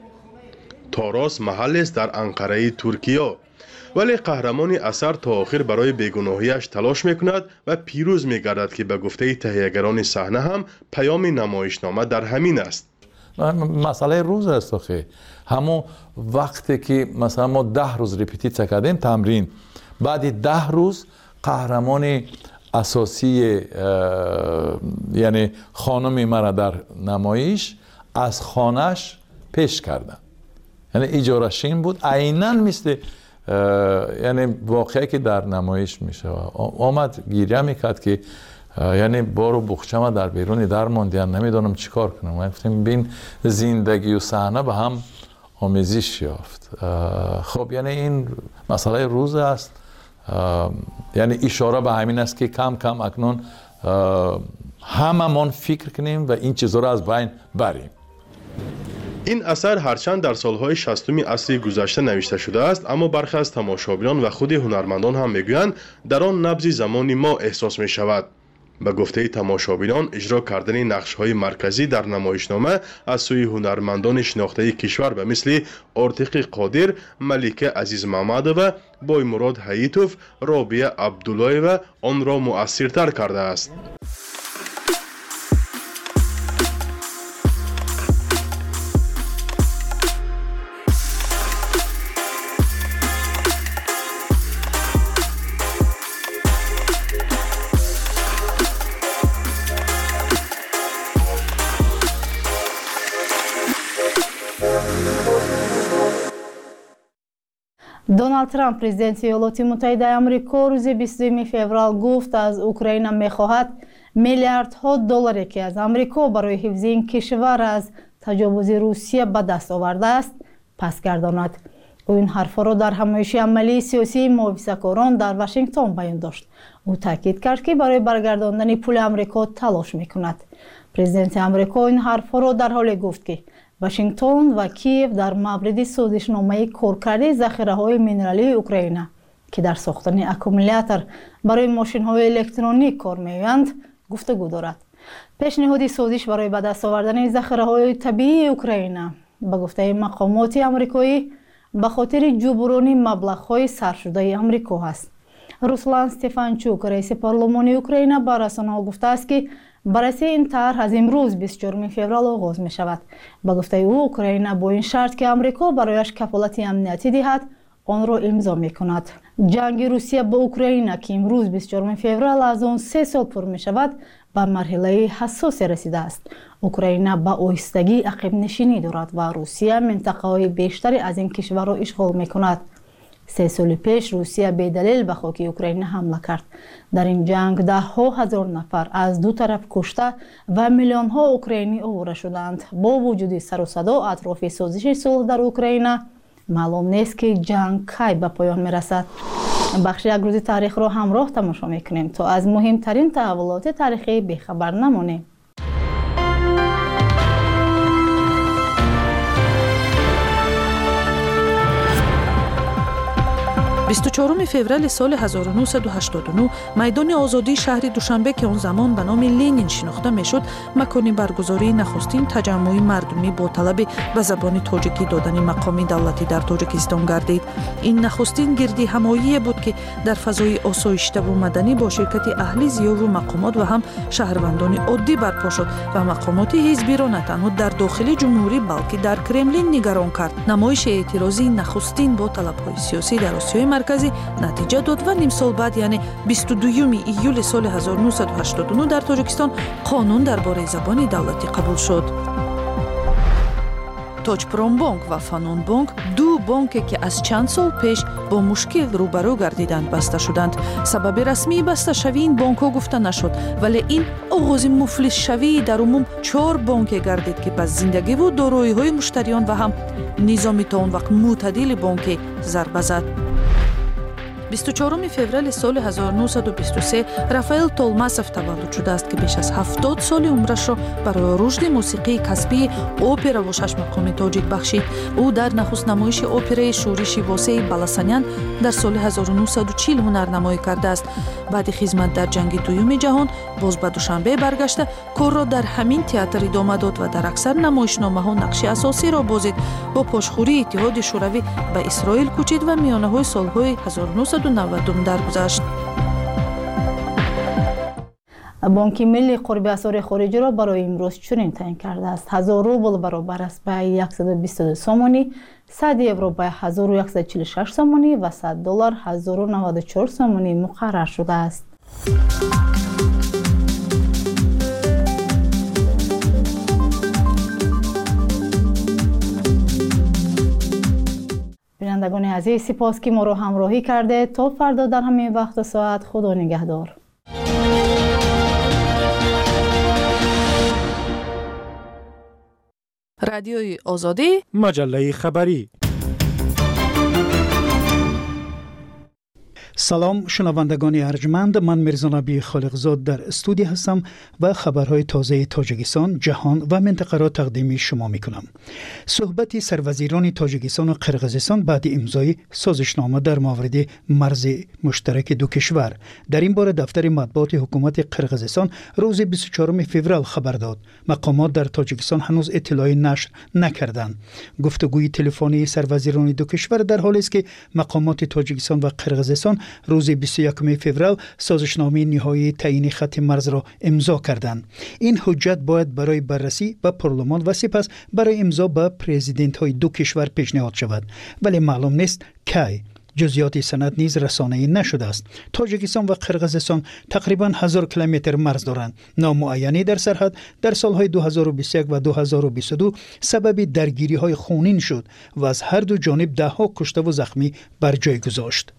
تاراس محل است در انقره ترکیه، ولی قهرمان اثر تا آخر برای بیگناهیش تلاش میکند و پیروز میگردد که به گفته تهیه‌گران صحنه هم پیام نمایشنامه در همین است. مسئله روز است آخه. همون وقتی که مثلا ما ده روز ریپتیتسا کردیم تمرین، بعد ده روز قهرمان اساسی یعنی خانم مرا در نمایش از خانهش پیش کردن، یعنی اجاره شین بود، عیناً مثل یعنی واقعی که در نمایش میشه. آمد گریه میکرد که یعنی بارو بخچه در بیرونی در ماندیان نمیدونم چیکار کنم. من گفتم بین زندگی و صحنه به هم آمیزش یافت. خب یعنی این مسئله روز است، یعنی اشاره به همین است که کم کم اکنون هممون فکر کنیم و این چیزها را از بین بریم. این اثر هرچند در سالهای شصتم عصر گذشته نوشته شده است، اما برخی از تماشابینان و خود هنرمندان هم میگویند در آن نبض زمان ما احساس می شود. به گفته تماشابینان اجرا کردن نقش‌های مرکزی در نمایشنامه از سوی هنرمندان شناخته کشور به مثل آرتق قادر، ملیکه عزیز محمدova، بایمراد حییتوف، رابعه عبداللهی‌وا آن را مؤثرتر کرده است. دونالد ترامپ президенти ایالات متحده آمریکا روز بیست و دو فوریه گفت از اوکراین میخواهد میلیاردها دلاری که از آمریکا برای حفظ این کشور از تجاوز روسیه به دست آورده است پس گرداند. او این حرف را در همایش عملی سیاسی محافظه‌کاران در واشنگتن بیان داشت. او تاکید کرد که برای برگرداندن پول آمریکا تلاش میکند. پرزیدنت آمریکا این حرف را در حالی گفت که واشنگتن و کیف در مورد سازشنامه کارکرد ذخیره‌های مینرالی اوکراین که در ساختن اکومولاتور برای ماشین‌های الکترونیک کار می‌آیند گفتگو دارد. پیشنهاد سازش برای به دست آوردن ذخیره‌های طبیعی اوکراین به گفته مقامات آمریکایی به خاطر جبران مبلغ‌های سرشده آمریکا است. روسلان استفانچوک رئیس پارلمان اوکراین به رسانه‌ها گفته است که بررسی این طرح از امروز بیست و چهارم فوریه آغاز می شود. با گفته او اوکراین با این شرط که آمریکا برایش کفالت امنیتی دهد آن را امضا می کند. جنگ روسیه با اوکراین که امروز بیست و چهارم فوریه از آن سه سال پر می شود به مرحله حساسی رسیده است. اوکراین با آهستگی عقب نشینی دارد و روسیه منطقه های بیشتری از این کشور را اشغال می کند. سه سال پیش روسیه به دلیل به خاک اوکراین حمله کرد. در این جنگ ده ها هزار نفر از دو طرف کشته و میلیون ها اوکراینی آواره شدند. با وجود سر و صدا اطراف سازش صلح در اوکراین، معلوم نیست که جنگ کی به پایان میرسد. بخش یک روز تاریخ را همراه تماشا میکنیم تا از مهمترین تحولات تاریخی بیخبر نمانیم. بیست و چهارم فوریه سال هزار و نهصد و هشتاد و نه میدان آزادی شهر دوشنبه که اون زمان به نام لنین شناخته میشد، مکان برگزاری نخستین تجمع مردمی با طلب به زبان تاجیکی دادن مقام دولتی در تاجیکستان گردید. این نخستین گردی همایی بود که در فضای آسایشته و مدنی با شرکت اهل زیاد و مقامات و هم شهروندان عادی برپا شد و مقامات حزبی را نه تنها در داخل جمهوری بلکه در کرملین نگران کرد. نمایش اعتراضی نخستین با طلب‌های سیاسی در آسیای مرکزی نتیجه داد و نیم سال بعد یعنی بیست و دوم ایول سال هزار و نهصد و هشتاد و نه در تاجیکستان قانون درباره زبان دولتی قبول شد. تاجپرومبانک و فانونبانک دو بانکی که از چند سال پیش با مشکل روبرو گردیدند بسته شدند. سبب رسمی بسته شوی این بانک ها گفته نشد، ولی این آغاز مفلس شوی در عموم چهار بانک گردید که پس زندگی و دارایی های مشتریان و هم نظامی تا اون وقت معتدل بانک ضربه زد. بیست و چهارم فوریه سال هزار و نهصد و بیست و سه رافائل تولماسов تولد شده است که بیش از هفتاد سال عمرش را برای رشد موسیقی کسبی اپرا و شش مقام تاجیک بخشید. او در نخست نمایش اپرای شورش واسه بالاسانیان در سال هزار و نهصد و چهل هنرنمایی کرده است. بعد خدمت در جنگ دوم جهان باز به دوشنبه برگشته کار را در همین تئاتر ادامه داد و در اکثر نمایشنامه‌ها نقش اساسی را بازید. با پاشخوری اتحاد شوروی به اسرائیل کوچید و میانه‌های سال‌های هزار و نهصد و نود درگذشت. بانک ملی قرب اسعار خارجی را برای امروز چنین تعیین کرده است: هزار روبل برابر است به صد و بیست و دو سومانی، صد یورو به هزار و صد و چهل و شش سومانی و صد دلار هزار و نود و چهار سومانی مقرر شده است. بینندگان عزیز، سپاس که ما را همراهی کرده. تا فردا در همین وقت و ساعت، خدا نگهدار. رادیوی آزادی، مجله خبری. سلام شنوندگان ارجمند، من میرزا نبی خالقزاد در استودیو هستم و خبرهای تازه تاجیکستان، جهان و منطقه را تقدیم شما میکنم. صحبت سروزیران تاجیکستان و قرقیزستان بعد امضای سازشنامه در مورد مرز مشترک دو کشور. در این باره دفتر مطبوعات حکومت قرقیزستان روز بیست و چهارم فوریه خبر داد. مقامات در تاجیکستان هنوز اطلاعی نشر نکردند. گفتگوی تلفنی سروزیران دو کشور در حالی است که مقامات تاجیکستان و قرقیزستان روز بیست و یکم فوریه سازشنامه نهایی تعیین خط مرز را امضا کردند. این حجت باید برای بررسی به پارلمان و سپس برای امضا به پرزیدنت های دو کشور پیشنهاد شود، ولی معلوم نیست کی. جزئیات سند نیز رسانه‌ای نشده است. تاجیکستان و قرقیزستان تقریباً هزار کیلومتر مرز دارند. نامعینی در سرحد در سالهای دو هزار و بیست و یک و دو هزار و بیست و دو سبب درگیری‌های خونین شد و از هر دو جانب ده ها کشته و زخمی بر جای گذاشت.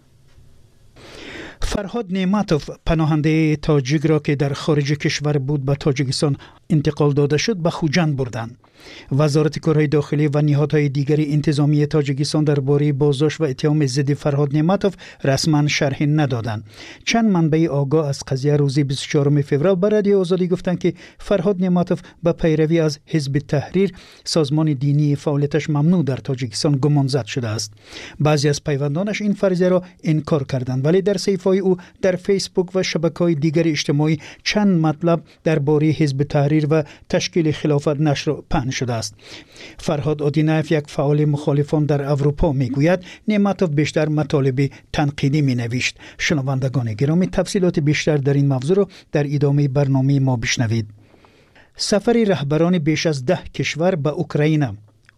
فرهاد نعمتوف، پناهنده تاجیک را که در خارج کشور بود به تاجیکستان انتقال داده شد، به خوجند بردند. وزارت کارهای داخلی و نهادهای دیگری انتظامی تاجیکستان درباره بازداشت و اتهام ضد فرهاد نعمتوف رسما شرحی ندادند. چند منبع آگاه از قضیه روز بیست و چهارم فوریه به رادیو آزادی گفتند که فرهاد نعمتوف به پیروی از حزب تحریر، سازمان دینی، فعالیتش ممنوع در تاجیکستان گمانزد شده است. بعضی از پیوندانش این فرضیه را انکار کردند، ولی در صفحه‌های او در فیسبوک و شبکه‌های دیگر اجتماعی چند مطلب درباره حزب تحریر و تشکیل خلافت نشر پهن شده است. فرهاد آدینایف، یک فعال مخالفان در اروپا، میگوید نعمتوف بیشتر مطالب تنقیدی مینوشت. شنوندگان گرامی، تفصیلات بیشتر در این موضوع را در ادامه برنامه ما بشنوید. سفر رهبران بیش از ده کشور به اوکراین.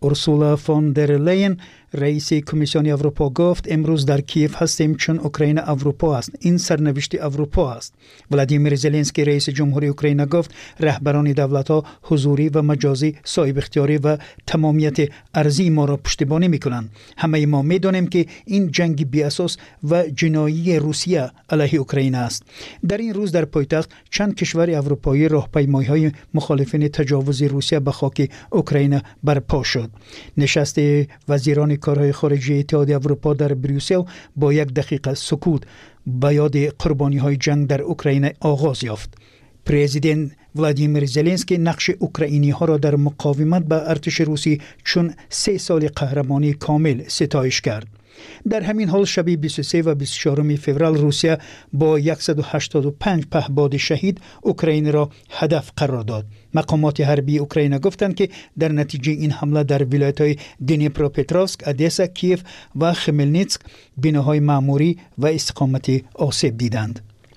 اورسولا فون در لین رئیس کمیسیون اروپا گفت امروز در کیف هستیم چون اوکراین اروپا است. این سرنوشت اروپا است. ولادیمیر زلنسکی رئیس جمهوری اوکراین گفت رهبران دولت‌ها حضوری و مجازی صاحب اختیاری و تمامیت ارضی ما را پشتیبانی می‌کنند. همه ما می‌دانیم که این جنگ بی اساس و جنایی روسیه علیه اوکراین است. در این روز در پایتخت چند کشور اروپایی راهپیمایی‌های مخالفین تجاوز روسیه به خاک اوکراین برپا شد. نشست وزیران کارهای خارجی اتحادیه اروپا در بریوسل با یک دقیقه سکوت به یاد قربانی‌های جنگ در اوکراین آغاز یافت. پرزیدنت ولادیمیر زلنسکی نقش اوکراینی‌ها را در مقاومت به ارتش روسی چون سه سال قهرمانی کامل ستایش کرد. در همین حال شب بیست و سه و بیست و چهار فوریه روسیه با صد و هشتاد و پنج پهپاد شهید اوکراین را هدف قرار داد. مقامات حربی اوکراین گفتند که در نتیجه این حمله در ولایت‌های دنیپروپتروفسک، ادسا، کیف و خملنیتسک بناهای معموری و استقامتی آسیب دیدند.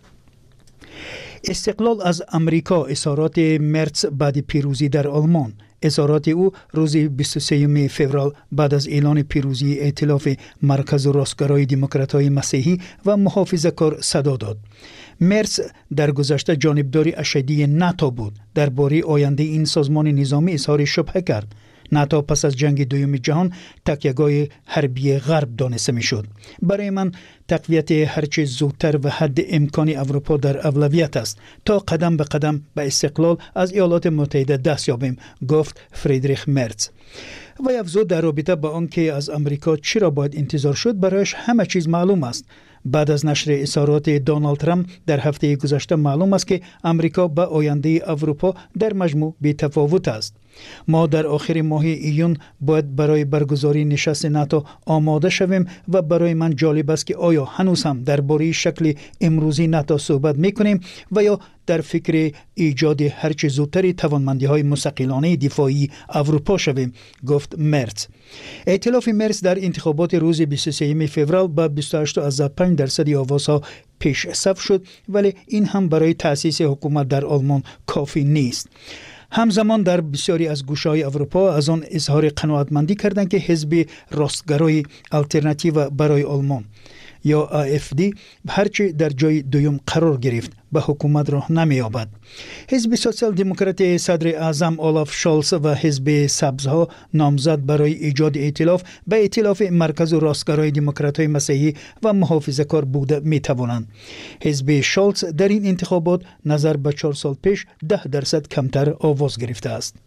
استقلال از امریکا اظهارات مرتز بعد پیروزی در آلمان. اظهارات او روز بیست و سه فوریه بعد از اعلان پیروزی ائتلاف مرکز و راستگرای دموکرات‌های مسیحی و محافظه‌کار صدا داد. مرتز در گذشته جانبداری اشدی ناتو بود. درباره آینده این سازمان نظامی اظهار شبهه کرد. ناتو پس از جنگ دوم جهان تکیهگاه حربی غرب دانسته میشد. برای من تقویت هرچه زودتر و حد امکانی اروپا در اولویت است تا قدم به قدم به استقلال از ایالات متحده دست یابیم، گفت فریدریخ مرتز. و افزود در رابطه با آنکه از امریکا چرا باید انتظار شد برایش همه چیز معلوم است. بعد از نشر اظهارات دونالد ترامپ در هفته گذشته معلوم است که امریکا به آینده اروپا در مجموع بی‌تفاوت است. ما در آخر ماه ایون باید برای برگزاری نشست ناتو آماده شویم و برای من جالب است که آیا هنوز هم درباره شکل امروزی ناتو صحبت میکنیم و یا در فکر ایجاد هرچه زودتر توانمندی‌های مستقلانه دفاعی اروپا شویم، گفت مرتز. ائتلاف مرتز در انتخابات روز بیست و سه فوریه با بیست و هشت و پنج درصد آوازها پیش صف شد، ولی این هم برای تأسیس حکومت در آلمان کافی نیست. همزمان در بسیاری از گوشه‌های اروپا از آن اظهار قناعتمندی کردند که حزب راستگرای آلترناتیو برای آلمان یا آ اف دی هرچه در جای دوم قرار گرفت به حکومت راه نمی‌یابد. حزب سوسیال دموکرات صدر اعظم اولاف شالز و حزب سبزها نامزد برای ایجاد ائتلاف به ائتلاف مرکز و راستگرای دموکرات‌های مسیحی و محافظه‌کار بوده می‌توانند. حزب شالز در این انتخابات نظر به چهار سال پیش ده درصد کمتر آواز گرفته است.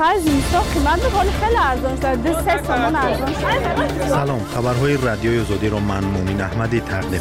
سلام، خبرهای رادیوی آزادی را من مومن احمدی تقدیم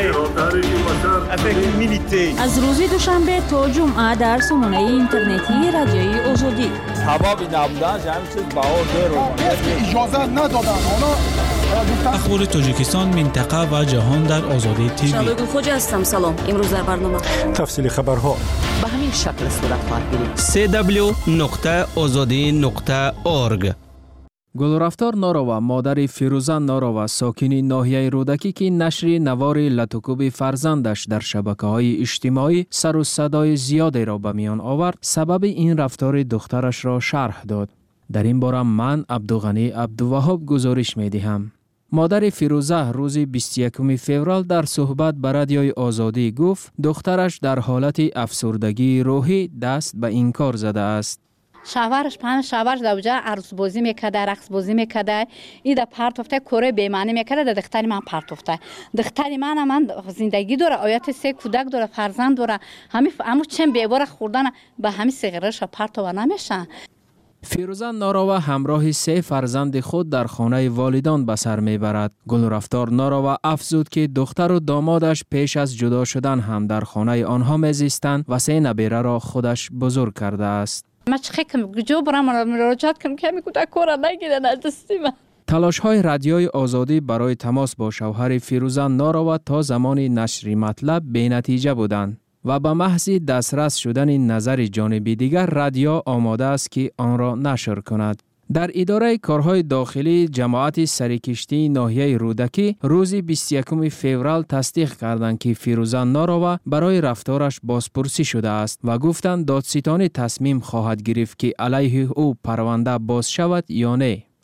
می‌کنم. از روز دوشنبه تا جمعه در سامانه اینترنتی رادیوی آزادی. حبابی نبودن جمع چیز باور دارو. اجازه ندادن. اخبار تاجیکستان، منطقه و جهان در آزادی تیوی. شبگون خوج هستم. سلام. امروز در برنامه تفصیل خبرها به همین شکل صورت خواهد گرفت. سی دبلیو نقطه آزادی نقطه اورگ. گلرفتار ناراوا مادر فیروزه ناراوا ساکنی ناحیه رودکی که نشر نوار لطوکوب فرزندش در شبکه‌های اجتماعی سر و صدای زیادی را به میان آورد، سبب این رفتار دخترش را شرح داد. در این باره من عبدالغنی عبدالوهاب گزارش می‌دهم. مادر فیروزه روز بیست و یکم فوریه در صحبت به رادیوی آزادی گفت دخترش در حالت افسردگی روحی دست به این کار زده است. شوهرش پن شوهرش دوجا عروس بازی میکرده، رقص بازی میکرده، ایده پرتفته کره بی‌معنی میکرده. دختری من پرتفته دختری من من زندگی داره، آیات سه کودک داره، فرزند داره، همین همو چند بیبار خوردن به همین سیگارش پرتو نمیشن. فیروزه ناراوا همراه سه فرزند خود در خانه والدان به سر میبرد. گلرفتار ناراوا افزود که دختر و دامادش پیش از جدا شدن هم در خانه آنها میزیستند و سه نبیره را خودش بزرگ کرده است. ما چه کم جو برام مراجعت کنم که میگوده کورا نگیرن از دستی من. تلاش های رادیوی آزادی برای تماس با شوهر فیروزه ناراوا تا زمان نشر مطلب بی نتیجه بودند و به محض دسترس شدن نظر جانبی دیگر رادیو آماده است که آن را نشر کند. در اداره کارهای داخلی جماعت سرکشتی ناحیه رودکی روز بیست و یکم فوریه تصدیق کردند که فیروزه ناراوا برای رفتارش بازپرسی شده است و گفتند دادستان تصمیم خواهد گرفت که علیه او پرونده باز شود یا نه.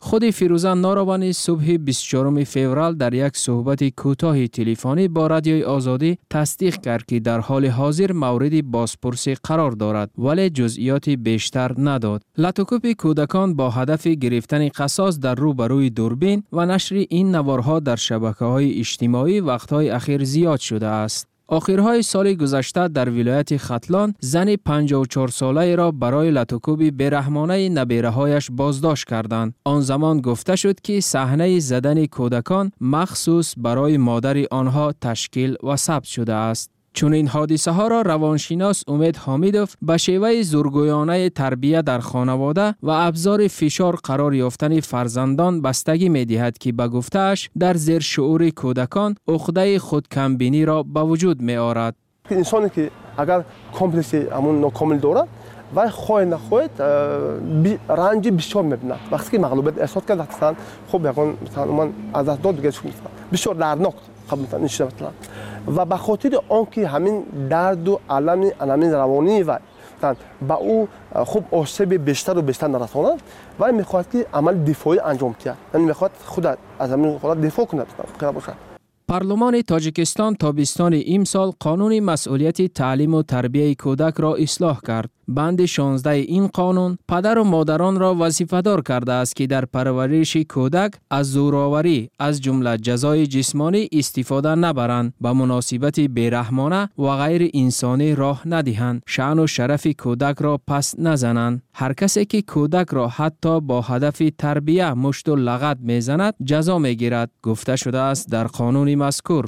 خود فیروزه ناروانی صبح بیست و چهارم فوریه در یک صحبت کوتاه تلفنی با رادیوی آزادی تصدیق کرد که در حال حاضر مورد بازپرسی قرار دارد ولی جزئیات بیشتر نداد. لطوکوپ کودکان با هدف گرفتن قصاص در روبروی دوربین و نشر این نوارها در شبکه‌های اجتماعی وقت‌های اخیر زیاد شده است. آخرهای سال گذشته در ولایت ختلان زن پنجاه و چهار ساله را برای لطوکوب بیرحمانه نبیره‌هایش بازداشت کردند. آن زمان گفته شد که صحنه زدن کودکان مخصوص برای مادر آنها تشکیل و ثبت شده است. چون این حادثه ها را روانشناس امید حمیدوف به شیوه زورگویانه تربیت در خانواده و ابزار فشار قرار یافتن فرزندان بستگی می دهد که به گفته‌اش در زیر شعور کودکان عقده خودکمبینی را به وجود می آورد. انسانی که اگر کمپلکس همون ناکامل دارد و خواهد نخواهد رنج بسیار می‌بیند. وقتی که مغلوبیت احساس کرد مثلا خب یکان مثلا من از دست داد دیگه بسیار دردناک قبول مثلا نشه مثلا و به خاطر آنکه همین درد و علم علم روانی و مثلا با او خوب آسیب بیشتر و بیشتر نرساند و میخواد که عمل دفاعی انجام دهد. یعنی میخواد خود از همین خود دفاع کند مثلا باشه. پارلمان تاجیکستان تابستان امسال قانون مسئولیت تعلیم و تربیت کودک را اصلاح کرد. بند شانزده این قانون پدر و مادران را وظیفه‌دار کرده است که در پرورش کودک از زورآوری از جمله جزای جسمانی استفاده نبرند، به مناسبت بیرحمانه و غیر انسانی راه ندهند، شأن و شرف کودک را پس نزنند. هر کسی که کودک را حتی با هدف تربیت مشت و لغت میزند جزا میگیرد، گفته شده است در قانون مذکور.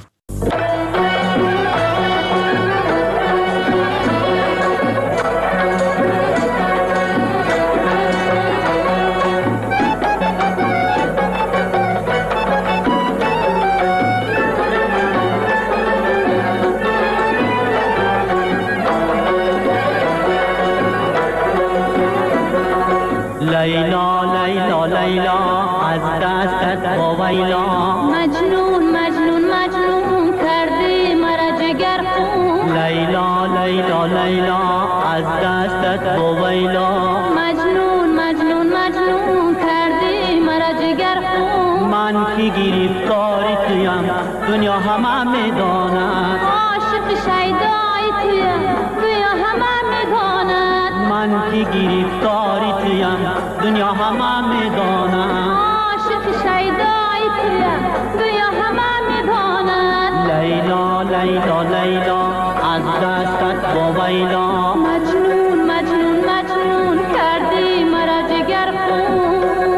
لیلا لیلا لیلا از دستت وایلا مجنون مجنون مجنون کردی مرا جگر خون لیلا لیلا لیلا از دستت وایلا مجنون مجنون مجنون کردی مرا جگر خون من که گرفتاری تویم دنیا همه میداند عاشق شیدای تویم دنیا همه میداند من که گرفتاری تویم دنیا همه میداند عاشق شیدای تویم دنیا همه میداند لیلا لیلا لیلا از دستت وایلا مجنون مجنون مجنون کردی مرا جگر خون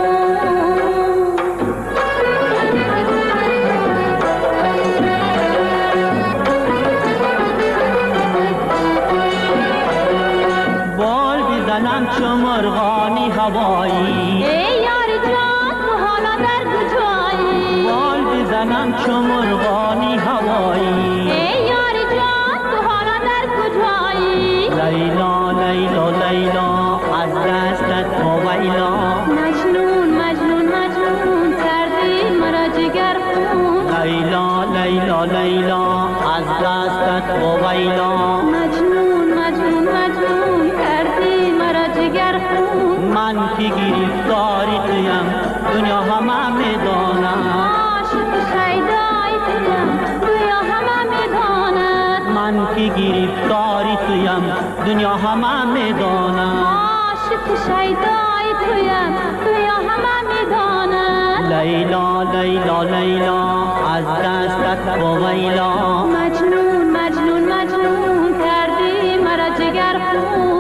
بال بزنم چو مرغانی هوایی ای یار جان تو حالا در کجایی بال بزنم چو مرغانی هوایی ای یار جان تو حالا در کجایی لیلا لیلا لیلا از دستت وایلا مجنون مجنون مجنون کردی مرا جگر خون لیلا لیلا لیلا از دستت وایلا مجنون مجنون مجنون کردی مرا جگر خون من که گرفتاری تویم دنیا همه میداند عاشق شیدای تویم دنیا همه میداند من که گرفتاری تویم دنیا همه میداند عاشق شیدای تویم دنیا همه میداند لیلا لیلا لیلا از دستت وایلا مجنون مجنون مجنون کردی مرا جگر خون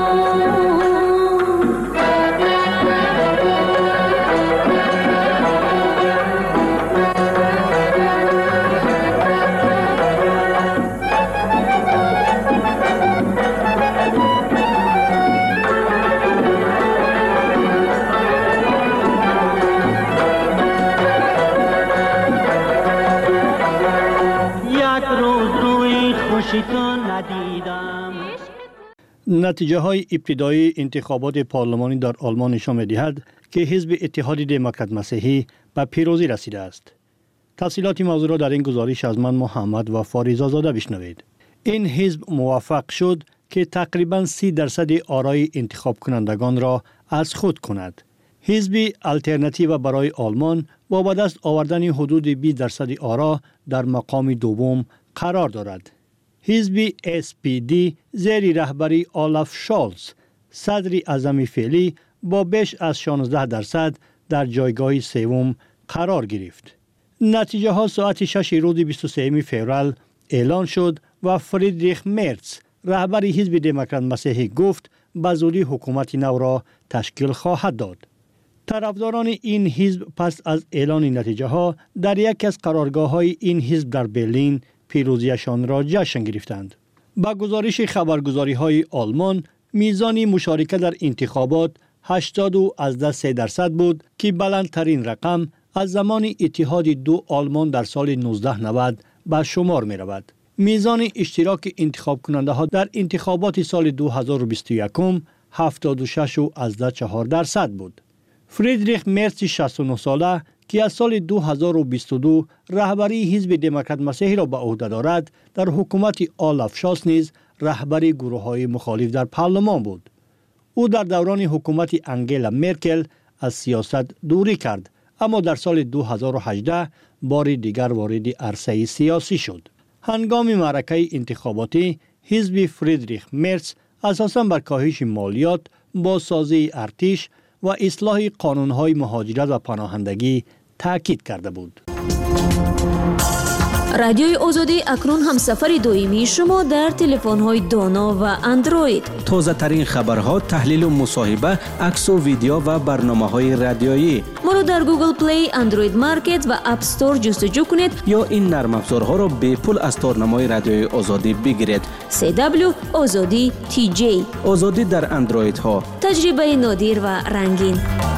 نتیجه های ابتدایی انتخابات پارلمانی در آلمان نشان می‌دهد که حزب اتحاد دموکرات مسیحی به پیروزی رسیده است. تفصیلات موضوع را در این گزارش از من محمد و فاریزا زاده بشنوید. این حزب موفق شد که تقریباً سی درصد آرای انتخاب کنندگان را از خود کند. حزب الترناتیو برای آلمان با به دست آوردن حدود بیست درصد آرا در مقام دوم قرار دارد. حزب اس پی دی زیر رهبری آلاف شالز، صدر اعظم فعلی، با بیش از شانزده درصد در جایگاه سوم قرار گرفت. نتیجه ها ساعت شش روز بیست و سوم فوریه اعلان شد و فریدریخ مرتز، رهبر حزب دموکرات مسیحی، گفت به زودی حکومت نو را تشکیل خواهد داد. طرفداران این حزب پس از اعلان نتیجه ها در یکی از قرارگاه های این حزب در برلین پیروزیشان را جشن گرفتند. با گزارش خبرگزاری های آلمان، میزان مشارکت در انتخابات هشتاد و از سه درصد بود که بلندترین رقم از زمان اتحاد دو آلمان در سال نوزده نود به شمار می رود. میزان اشتراک انتخاب کننده ها در انتخابات سال دو هزار و بیست و یک هفتاد و شش و از چهار درصد بود. فریدریخ مرتز شصت و نه ساله که از سال دو هزار و بیست و دو رهبری حزب دموکرات مسیحی را به عهده دارد، در حکومت آلاف شالز نیز رهبر گروه‌های مخالف در پارلمان بود. او در دوران حکومت انگلا مرکل از سیاست دوری کرد، اما در سال دو هزار و هجده بار دیگر وارد عرصه سیاسی شد. هنگام معرکه انتخاباتی، حزب فریدریخ مرتز اساساً بر کاهش مالیات، بازسازی ارتش و اصلاح قانون‌های مهاجرت و پناهندگی تاکید کرده بود. رادیوی آزادی اکنون هم سفر دائمی شما در تلفن‌های دانا و اندروید. تازه ترین خبرها، تحلیل و مصاحبه، عکس و ویدیو و برنامه‌های رادیویی. ما رو در گوگل پلی، اندروید مارکت و اپ استور جستجو کنید یا این نرم افزارها را به پول از تارنمای رادیوی آزادی بگیرید. سی دبلیو آزادی تی جی. آزادی در اندروید ها. تجربه نادر و رنگین.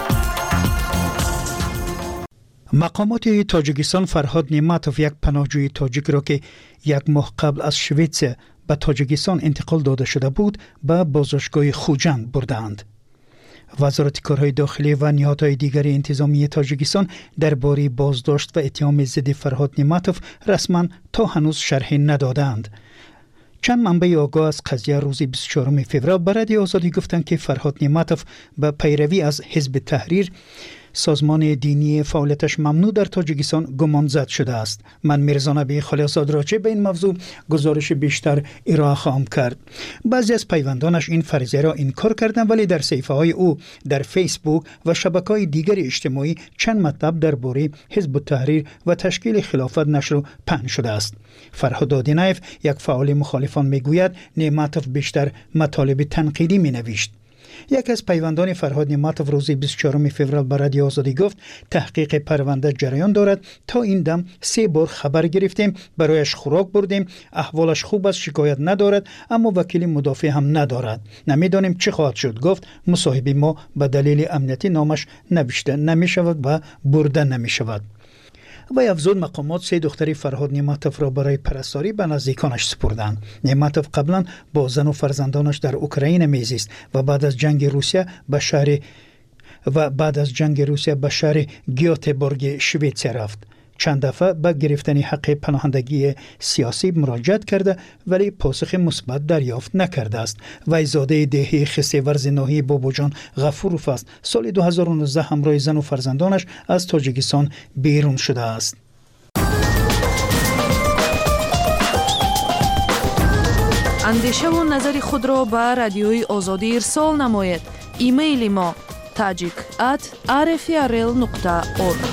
مقامات تاجیکستان فرهاد نعمتوف، یک پناهجوی تاجیک را که یک ماه قبل از شویتس به تاجیکستان انتقال داده شده بود، به بازداشتگاه خوجند بردند. وزارت کارهای داخلی و نهادهای دیگر انتظامی تاجیکستان درباره بازداشت و اتهام ضد فرهاد نعمتوف رسما تا هنوز شرح ندادند. چند منبع آگاه از قضیه روز بیست و چهارم فوریه به رادیو آزادی گفتند که فرهاد نعمتوف به پیروی از حزب تحریر، سازمان دینی فعالیتش ممنوع در تاجیکستان، گمانزد شده است. من میرزا نبی خلیل‌زاد راجع به این موضوع گزارش بیشتر ارائه خواهم کرد. بعضی از پیوندانش این فرضیه را انکار کردند، ولی در صفحه های او در فیسبوک و شبکه‌های دیگر اجتماعی چند مطلب درباره حزب التحریر و تشکیل خلافت نشر و پهن شده است. فرهاد آدینایف، یک فعال مخالفان، میگوید نعمتوف بیشتر مطالب تنقیدی مینوشت. یک از پیوندان فرهاد نعمتوف روز بیست و چهارم فوریه به رادیو آزادی گفت تحقیق پرونده جریان دارد. تا این دم سه بار خبر گرفتیم، برایش خوراک بردیم، احوالش خوب است، شکایت ندارد، اما وکیل مدافع هم ندارد. نمیدانیم چه خواهد شد. گفت مصاحبه ما به دلیل امنیتی نامش نوشته نمی شود و برده نمی شود. و افزود مقامات سه دختری فرهاد نعمتوف را برای پرستاری به نزدیکانش سپردند. نعمتوف قبلا با زن و فرزندانش در اوکراین میزیست و بعد از جنگ روسیه به شهر و بعد از جنگ روسیه به شهر گیوتبورگ شویتس رفت. چند دفعه به گرفتن حق پناهندگی سیاسی مراجعت کرده ولی پاسخ مثبت دریافت نکرده است. وی زاده دهی خسیورز ناحیه بابوجان غفوروف است. سال دو هزار و نوزده همراه زن و فرزندانش از تاجیکستان بیرون شده است. اندیشه و نظر خود را به رادیوی آزادی ارسال نمایید. ایمیل ما tajik at r f r l nokta org.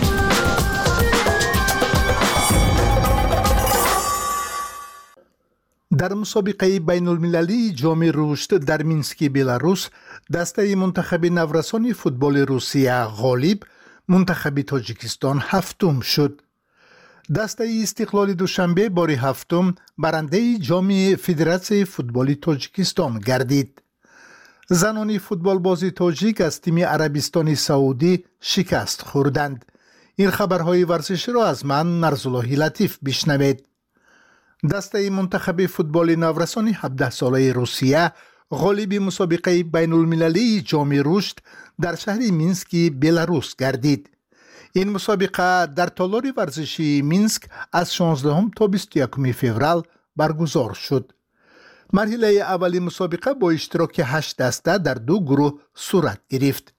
در مسابقه بین المللی جام رشد در مینسک بلاروس، دسته منتخب نورسان فوتبال روسیه غالب، منتخب تاجیکستان هفتم شد. دسته استقلال دوشنبه بار هفتم برنده جام فدراسیون فوتبال تاجیکستان گردید. زنان فوتبال بازی تاجیک از تیم عربستان سعودی شکست خوردند. این خبرهای ورزشی را از من نرزالله لطیف بشنوید. دسته منتخب فوتبال نورسان هفده ساله روسیه غالب مسابقه بین المللی جام رشد در شهر مینسک بلاروس گردید. این مسابقه در تالار ورزشی مینسک از شانزدهم تا بیست و یکم فوریه برگزار شد. مرحله اولی مسابقه با اشتراک هشت دسته در دو گروه صورت گرفت.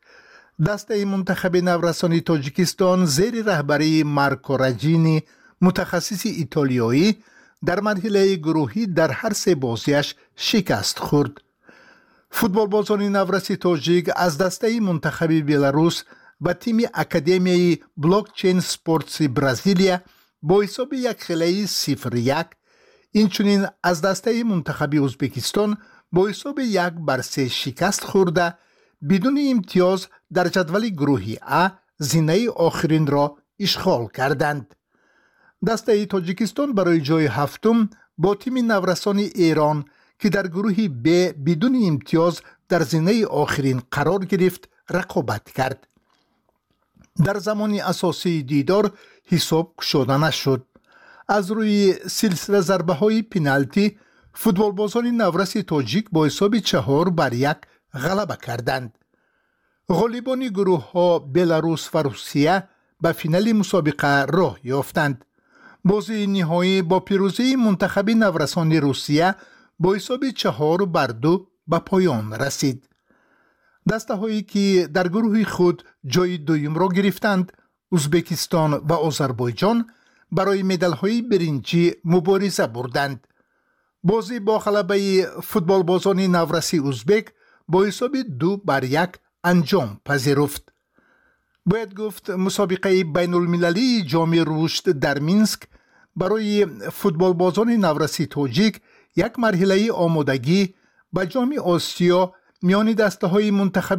دسته منتخب نورسانی تاجیکستان زیر رهبری مارکو راجینی متخصص ایتالیایی در مرحله گروهی در هر سه بازیش شکست خورد. فوتبال بازان نورسی تاجیک از دسته منتخب بلاروس و تیم اکادمیای بلاکچین سپورتس برزیلیا با حساب یک خیلی صفر یک، اینچنین از دسته منتخب ازبکستان با حساب یک بر سه شکست خورده بدون امتیاز در جدول گروهی ا زینه آخرین را اشغال کردند. دسته تاجیکستان برای جای هفتم با تیم نورسان ایران که در گروه ب بدون امتیاز در زینه آخرین قرار گرفت رقابت کرد. در زمان اساسی دیدار حساب گشوده نشد. از روی سلسله ضربه های پنالتی فوتبال بازان نورس تاجیک با حساب چهار بر یک غلبه کردند. غالبان گروه ها بلاروس و روسیه به فینال مسابقه راه یافتند. بازی نهایی با پیروزی منتخب نورسان روسیه با حساب چهار بر دو به پایان رسید. دسته هایی که در گروه خود جای دویم را گرفتند، ازبکستان و آذربایجان برای مدال های برنجی مبارزه بردند. بازی با غلبه فوتبال بازان نورسی ازبک با حساب دو بر یک انجام پذیرفت. باید گفت مسابقه بین المللی جام رشد در مینسک برای فوتبال بازان نورسی تاجیک یک مرحله آمادگی به جام آسیا میان دسته های منتخب